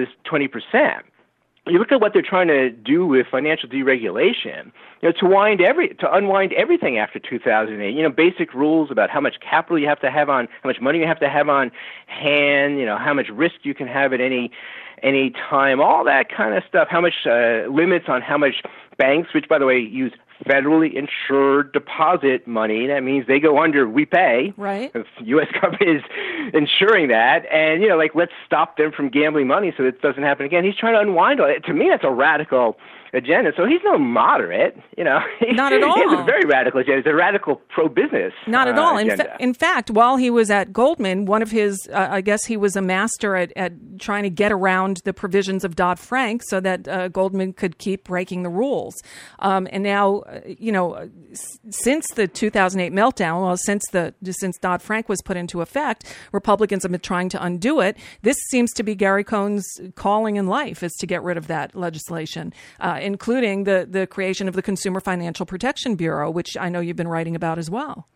Speaker 20: You look at what they're trying to do with financial deregulation, to unwind everything after 2008. Basic rules about how much capital you have to have on, how much money you have to have on hand, how much risk you can have at any time, all that kind of stuff. How much limits on how much banks, which by the way use federally insured deposit money. That means they go under, we pay.
Speaker 10: Right.
Speaker 20: The U.S. government is ensuring that. And, let's stop them from gambling money so it doesn't happen again. He's trying to unwind all it. To me, that's a radical agenda. So he's no moderate,
Speaker 10: Not at all.
Speaker 20: He has a very radical agenda. It's a radical pro-business
Speaker 10: Not at all.
Speaker 20: In
Speaker 10: fact, while he was at Goldman, one of his, I guess he was a master at trying to get around the provisions of Dodd-Frank so that Goldman could keep breaking the rules. And now, since the 2008 meltdown, since Dodd-Frank was put into effect, Republicans have been trying to undo it. This seems to be Gary Cohn's calling in life, is to get rid of that legislation, including the creation of the Consumer Financial Protection Bureau, which I know you've been writing about as well.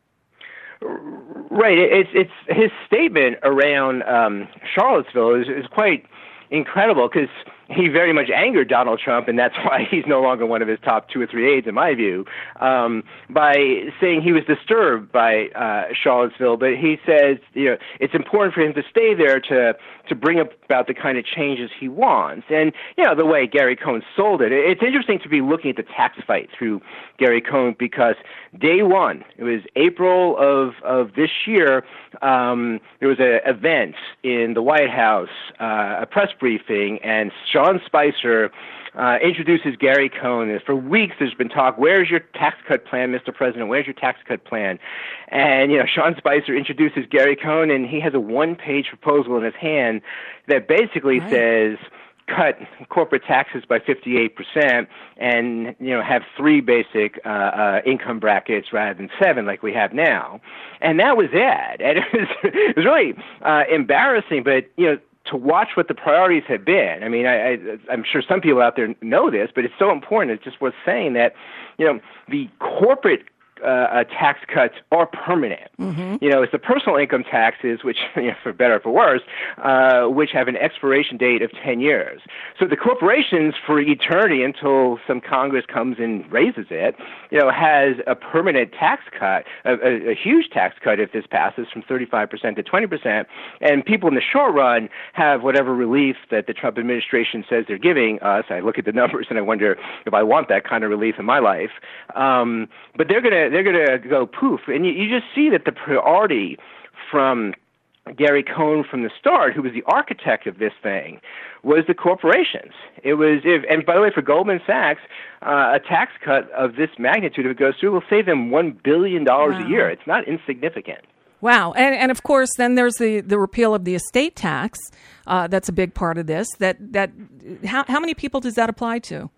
Speaker 20: Right. It's his statement around Charlottesville is quite incredible because he very much angered Donald Trump, and that's why he's no longer one of his top 2 or 3 aides, in my view, by saying he was disturbed by Charlottesville. But he says, it's important for him to stay there to bring about the kind of changes he wants. And, the way Gary Cohn sold it, it's interesting to be looking at the tax fight through Gary Cohn because day one, it was April of this year, there was an event in the White House, a press briefing, and Sean Spicer introduces Gary Cohn. And for weeks there's been talk, where's your tax cut plan, Mr. President? Where's your tax cut plan? And, Sean Spicer introduces Gary Cohn, and he has a 1-page proposal in his hand that basically says, cut corporate taxes by 58% and, have 3 basic income brackets rather than 7 like we have now. And that was it. And it was really embarrassing, but, to watch what the priorities have been. I mean, I'm sure some people out there know this, but it's so important. It's just worth saying that, the corporate tax cuts are permanent. Mm-hmm. It's the personal income taxes, which, for better or for worse, which have an expiration date of 10 years. So the corporations, for eternity until some Congress comes and raises it, has a permanent tax cut, a huge tax cut if this passes from 35% to 20%. And people in the short run have whatever relief that the Trump administration says they're giving us. I look at the numbers and I wonder if I want that kind of relief in my life. But they're gonna go poof, and you just see that the priority from Gary Cohn from the start, who was the architect of this thing, was the corporations. It was, and by the way, for Goldman Sachs, a tax cut of this magnitude, if it goes through, will save them $1 billion a year. It's not insignificant.
Speaker 10: Wow. And of course, then there's the repeal of the estate tax. That's a big part of this. How many people does that apply to?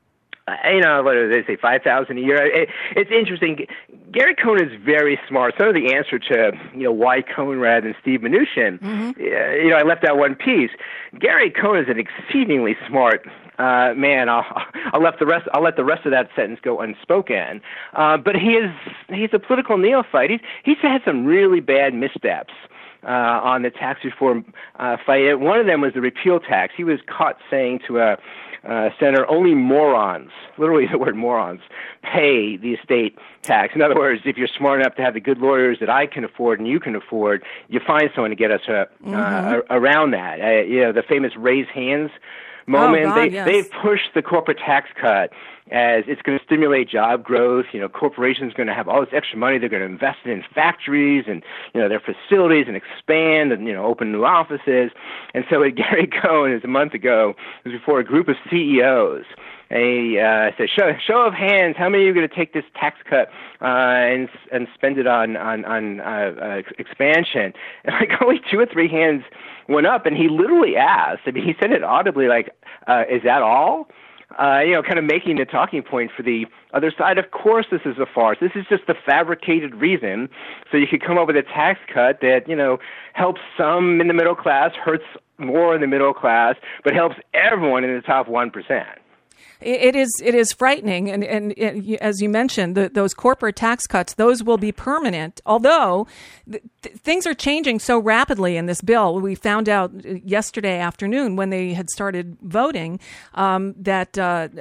Speaker 20: What do they say, 5,000 a year? It's interesting. Gary Cohn is very smart. Some of the answer to, why Cohn rather than Steve Mnuchin, mm-hmm. I left out one piece. Gary Cohn is an exceedingly smart man. I'll let the rest of that sentence go unspoken. But he's a political neophyte. He's had some really bad missteps on the tax reform fight. One of them was the repeal tax. He was caught saying to a Senator, only morons, literally the word morons, pay the estate tax. In other words, if you're smart enough to have the good lawyers that I can afford and you can afford, you find someone to get us around that. The famous raise hands moment.
Speaker 10: Oh, God, yes.
Speaker 20: They've pushed the corporate tax cut as it's going to stimulate job growth. Corporations are going to have all this extra money. They're going to invest in factories and, their facilities and expand and, open new offices. And so at Gary Cohn, a month ago, it was before a group of CEOs. And he said, show of hands, how many of you are going to take this tax cut and spend it on expansion? And only 2 or 3 hands went up, and he literally asked, he said it audibly, is that all? Kind of making the talking point for the other side. Of course this is a farce. This is just the fabricated reason. So you could come up with a tax cut that, helps some in the middle class, hurts more in the middle class, but helps everyone in the top 1%.
Speaker 10: It is frightening, and as you mentioned, those corporate tax cuts, those will be permanent. Although things are changing so rapidly in this bill, we found out yesterday afternoon when they had started voting that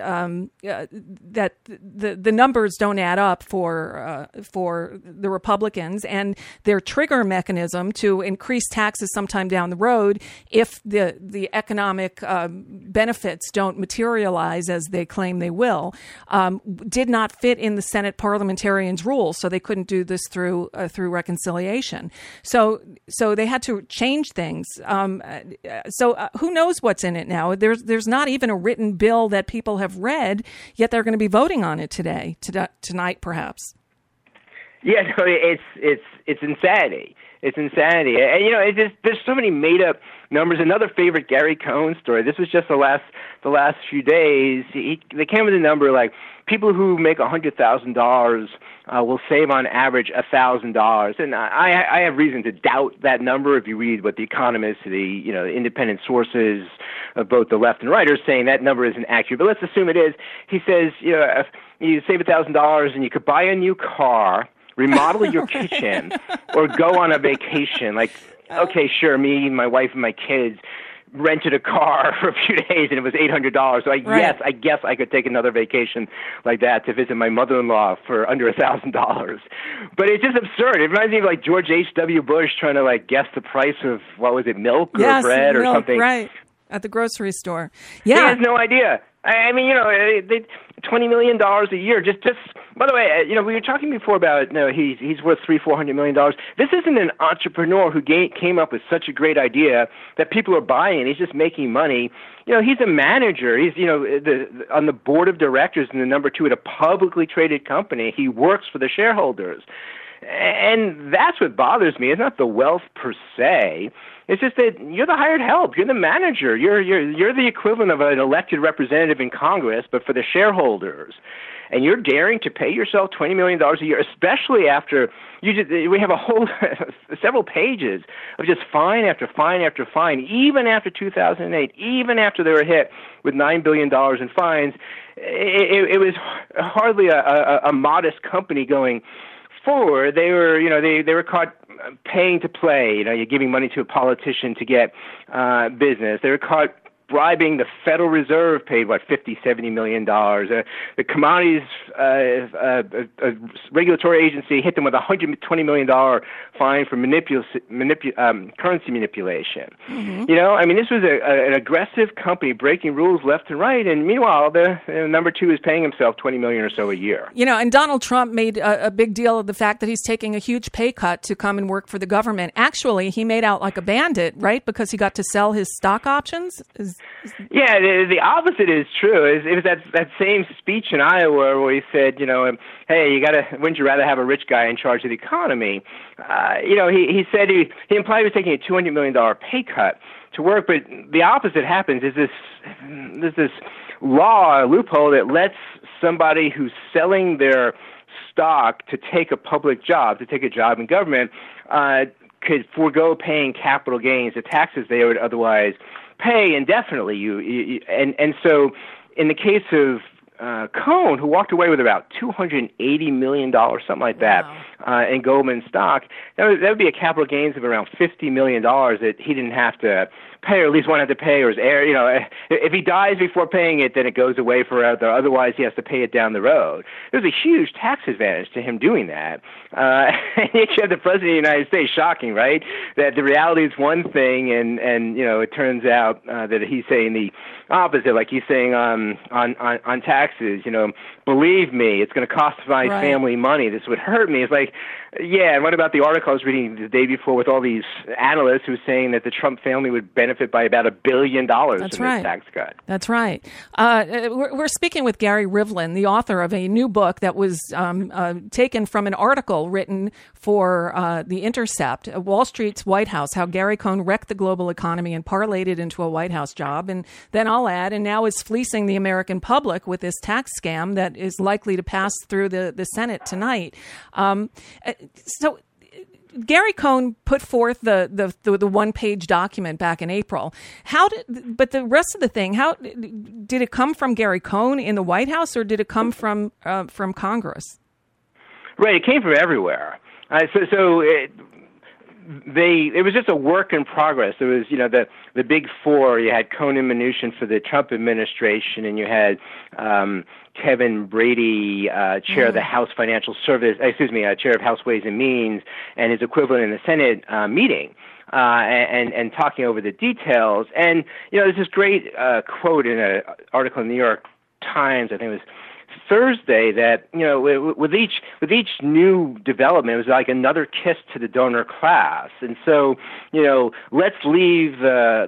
Speaker 10: the numbers don't add up for the Republicans, and their trigger mechanism to increase taxes sometime down the road if the economic benefits don't materialize as they claim they will, did not fit in the Senate parliamentarians' rules, so they couldn't do this through reconciliation. So they had to change things. So who knows what's in it now? There's not even a written bill that people have read, yet they're going to be voting on it tonight, perhaps.
Speaker 20: Yeah, no, it's insanity. It's insanity. And, there's so many made-up numbers. Another favorite Gary Cohn story. This was just the last few days. They came with a number like people who make $100,000 will save on average $1,000. And I have reason to doubt that number if you read what the economists, the independent sources of both the left and right are saying. That number isn't accurate. But let's assume it is. He says, if you save $1,000 and you could buy a new car, remodel your kitchen, or go on a vacation. Okay, sure, me, my wife, and my kids rented a car for a few days, and it was $800. So I guess I could take another vacation like that to visit my mother-in-law for under $1,000. But it's just absurd. It reminds me of George H.W. Bush trying to guess the price of, milk or bread or something.
Speaker 10: Right, at the grocery store.
Speaker 20: Yeah. He has no idea. I mean, $20 million a year. Just. By the way, we were talking before about he's worth $300-400 million. This isn't an entrepreneur who came up with such a great idea that people are buying. He's just making money. He's a manager. He's on the board of directors and the number 2 at a publicly traded company. He works for the shareholders. And that's what bothers me. It's not the wealth per se. It's just that you're the hired help. You're the manager. You're the equivalent of an elected representative in Congress, but for the shareholders. And you're daring to pay yourself $20 million a year, especially after we have a whole several pages of just fine after fine after fine, even after 2008, even after they were hit with $9 billion in fines. It was hardly a modest company going forward. They were, they were caught paying to play. You're giving money to a politician to get business. They were caught bribing the Federal Reserve, paid $50-70 million. The commodities regulatory agency hit them with a $120 million fine for currency manipulation. Mm-hmm. This was an aggressive company breaking rules left and right, and meanwhile, the number two is paying himself $20 million or so a year.
Speaker 10: And Donald Trump made a big deal of the fact that he's taking a huge pay cut to come and work for the government. Actually, he made out like a bandit, right? Because he got to sell his stock options.
Speaker 20: Yeah, the opposite is true. It was that same speech in Iowa where he said, hey, wouldn't you rather have a rich guy in charge of the economy? He said he implied he was taking a $200 million pay cut to work, but the opposite happens. There's this law, a loophole that lets somebody who's selling their stock to take a public job, to take a job in government, could forego paying capital gains, the taxes they would otherwise pay indefinitely. And so in the case of Cohn, who walked away with about $280 million, something like that, in Goldman stock, that would be a capital gains of around $50 million that he didn't have to pay, or at least won't have to pay, or his heir. If he dies before paying it, then it goes away forever. Otherwise, he has to pay it down the road. There's a huge tax advantage to him doing that. And you have the President of the United States, shocking, right? That the reality is one thing, and it turns out that he's saying the opposite, like he's saying on taxes. Believe me, it's going to cost my family money. This would hurt me. It's like, yeah, and what about the article I was reading the day before with all these analysts who were saying that the Trump family would benefit by about $1 billion from this tax cut? That's right.
Speaker 10: We're speaking with Gary Rivlin, the author of a new book that was taken from an article written for The Intercept, Wall Street's White House, how Gary Cohn wrecked the global economy and parlayed it into a White House job. And then I'll add, and now is fleecing the American public with this tax scam that is likely to pass through the Senate tonight. So Gary Cohn put forth the one-page document back in April. But the rest of the thing, how did it come from Gary Cohn in the White House, or did it come from Congress?
Speaker 20: Right, it came from everywhere. It was just a work in progress. There was, the big four. You had Cohn and Mnuchin for the Trump administration, and you had Kevin Brady, chair of the House Financial Service, chair of House Ways and Means, and his equivalent in the Senate meeting, and talking over the details. And there's this great quote in an article in the New York Times, I think it was Thursday, that with each new development, it was like another kiss to the donor class. And so let's leave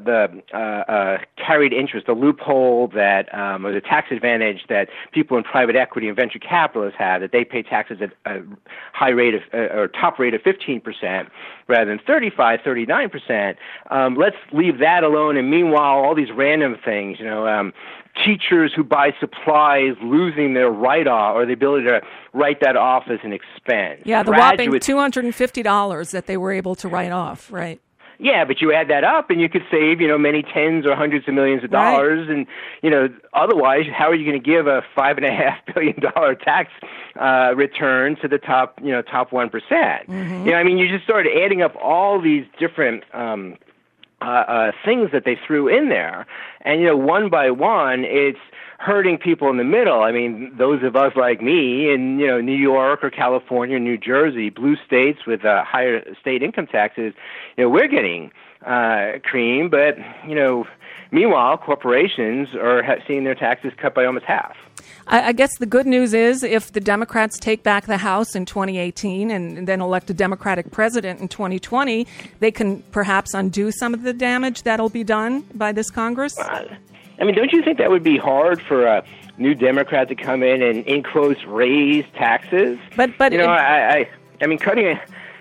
Speaker 20: the carried interest, the loophole that or the tax advantage that people in private equity and venture capitalists have, that they pay taxes at a high rate of or top rate of 15% rather than 39%. Let's leave that alone. And meanwhile, all these random things, teachers who buy supplies losing their write-off or the ability to write that off as an expense.
Speaker 10: Yeah, the whopping $250 that they were able to write off, right?
Speaker 20: Yeah, but you add that up and you could save, you know, many tens or hundreds of millions of dollars. Right. And, you know, otherwise, how are you going to give a $5.5 billion tax return to the top 1%? Mm-hmm. You know, I mean, you just started adding up all these different things that they threw in there. And, you know, one by one, it's hurting people in the middle. I mean, those of us like me in, you know, New York or California, New Jersey, blue states with higher state income taxes, you know, we're getting cream. But, you know, meanwhile, corporations are seeing their taxes cut by almost half.
Speaker 10: I guess the good news is if the Democrats take back the House in 2018 and then elect a Democratic president in 2020, they can perhaps undo some of the damage that'll be done by this Congress.
Speaker 20: I mean, don't you think that would be hard for a new Democrat to come in and, in quotes, raise taxes?
Speaker 10: But
Speaker 20: you know, I mean, cutting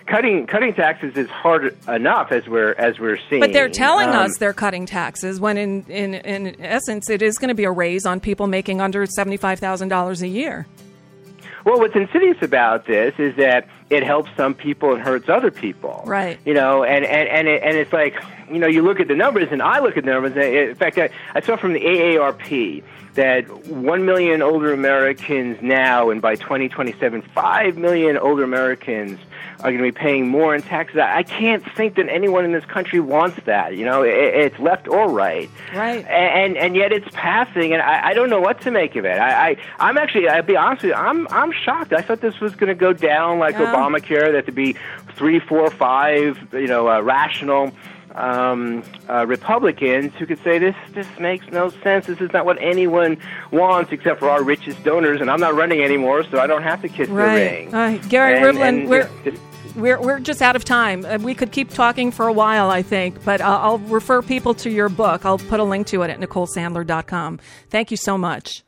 Speaker 20: cutting taxes is hard enough as we're seeing.
Speaker 10: But they're telling us they're cutting taxes when in essence it is going to be a raise on people making under $75,000 a year.
Speaker 20: Well, what's insidious about this is that it helps some people and hurts other people.
Speaker 10: Right.
Speaker 20: And it's like, you look at the numbers, and I look at the numbers. In fact, I saw from the AARP that 1 million older Americans now, and by 2027, 5 million older Americans are going to be paying more in taxes. I can't think that anyone in this country wants that. It's left or right.
Speaker 10: Right.
Speaker 20: And yet it's passing, and I don't know what to make of it. I'm actually, I'll be honest with you, I'm shocked. I thought this was going to go down like Obamacare, that to be 3, 4, 5, rational Republicans who could say this makes no sense. This is not what anyone wants except for our richest donors, and I'm not running anymore, so I don't have to kiss the ring.
Speaker 10: Gary Rivlin, we're just out of time. We could keep talking for a while, I think, but I'll refer people to your book. I'll put a link to it at NicoleSandler.com. Thank you so much.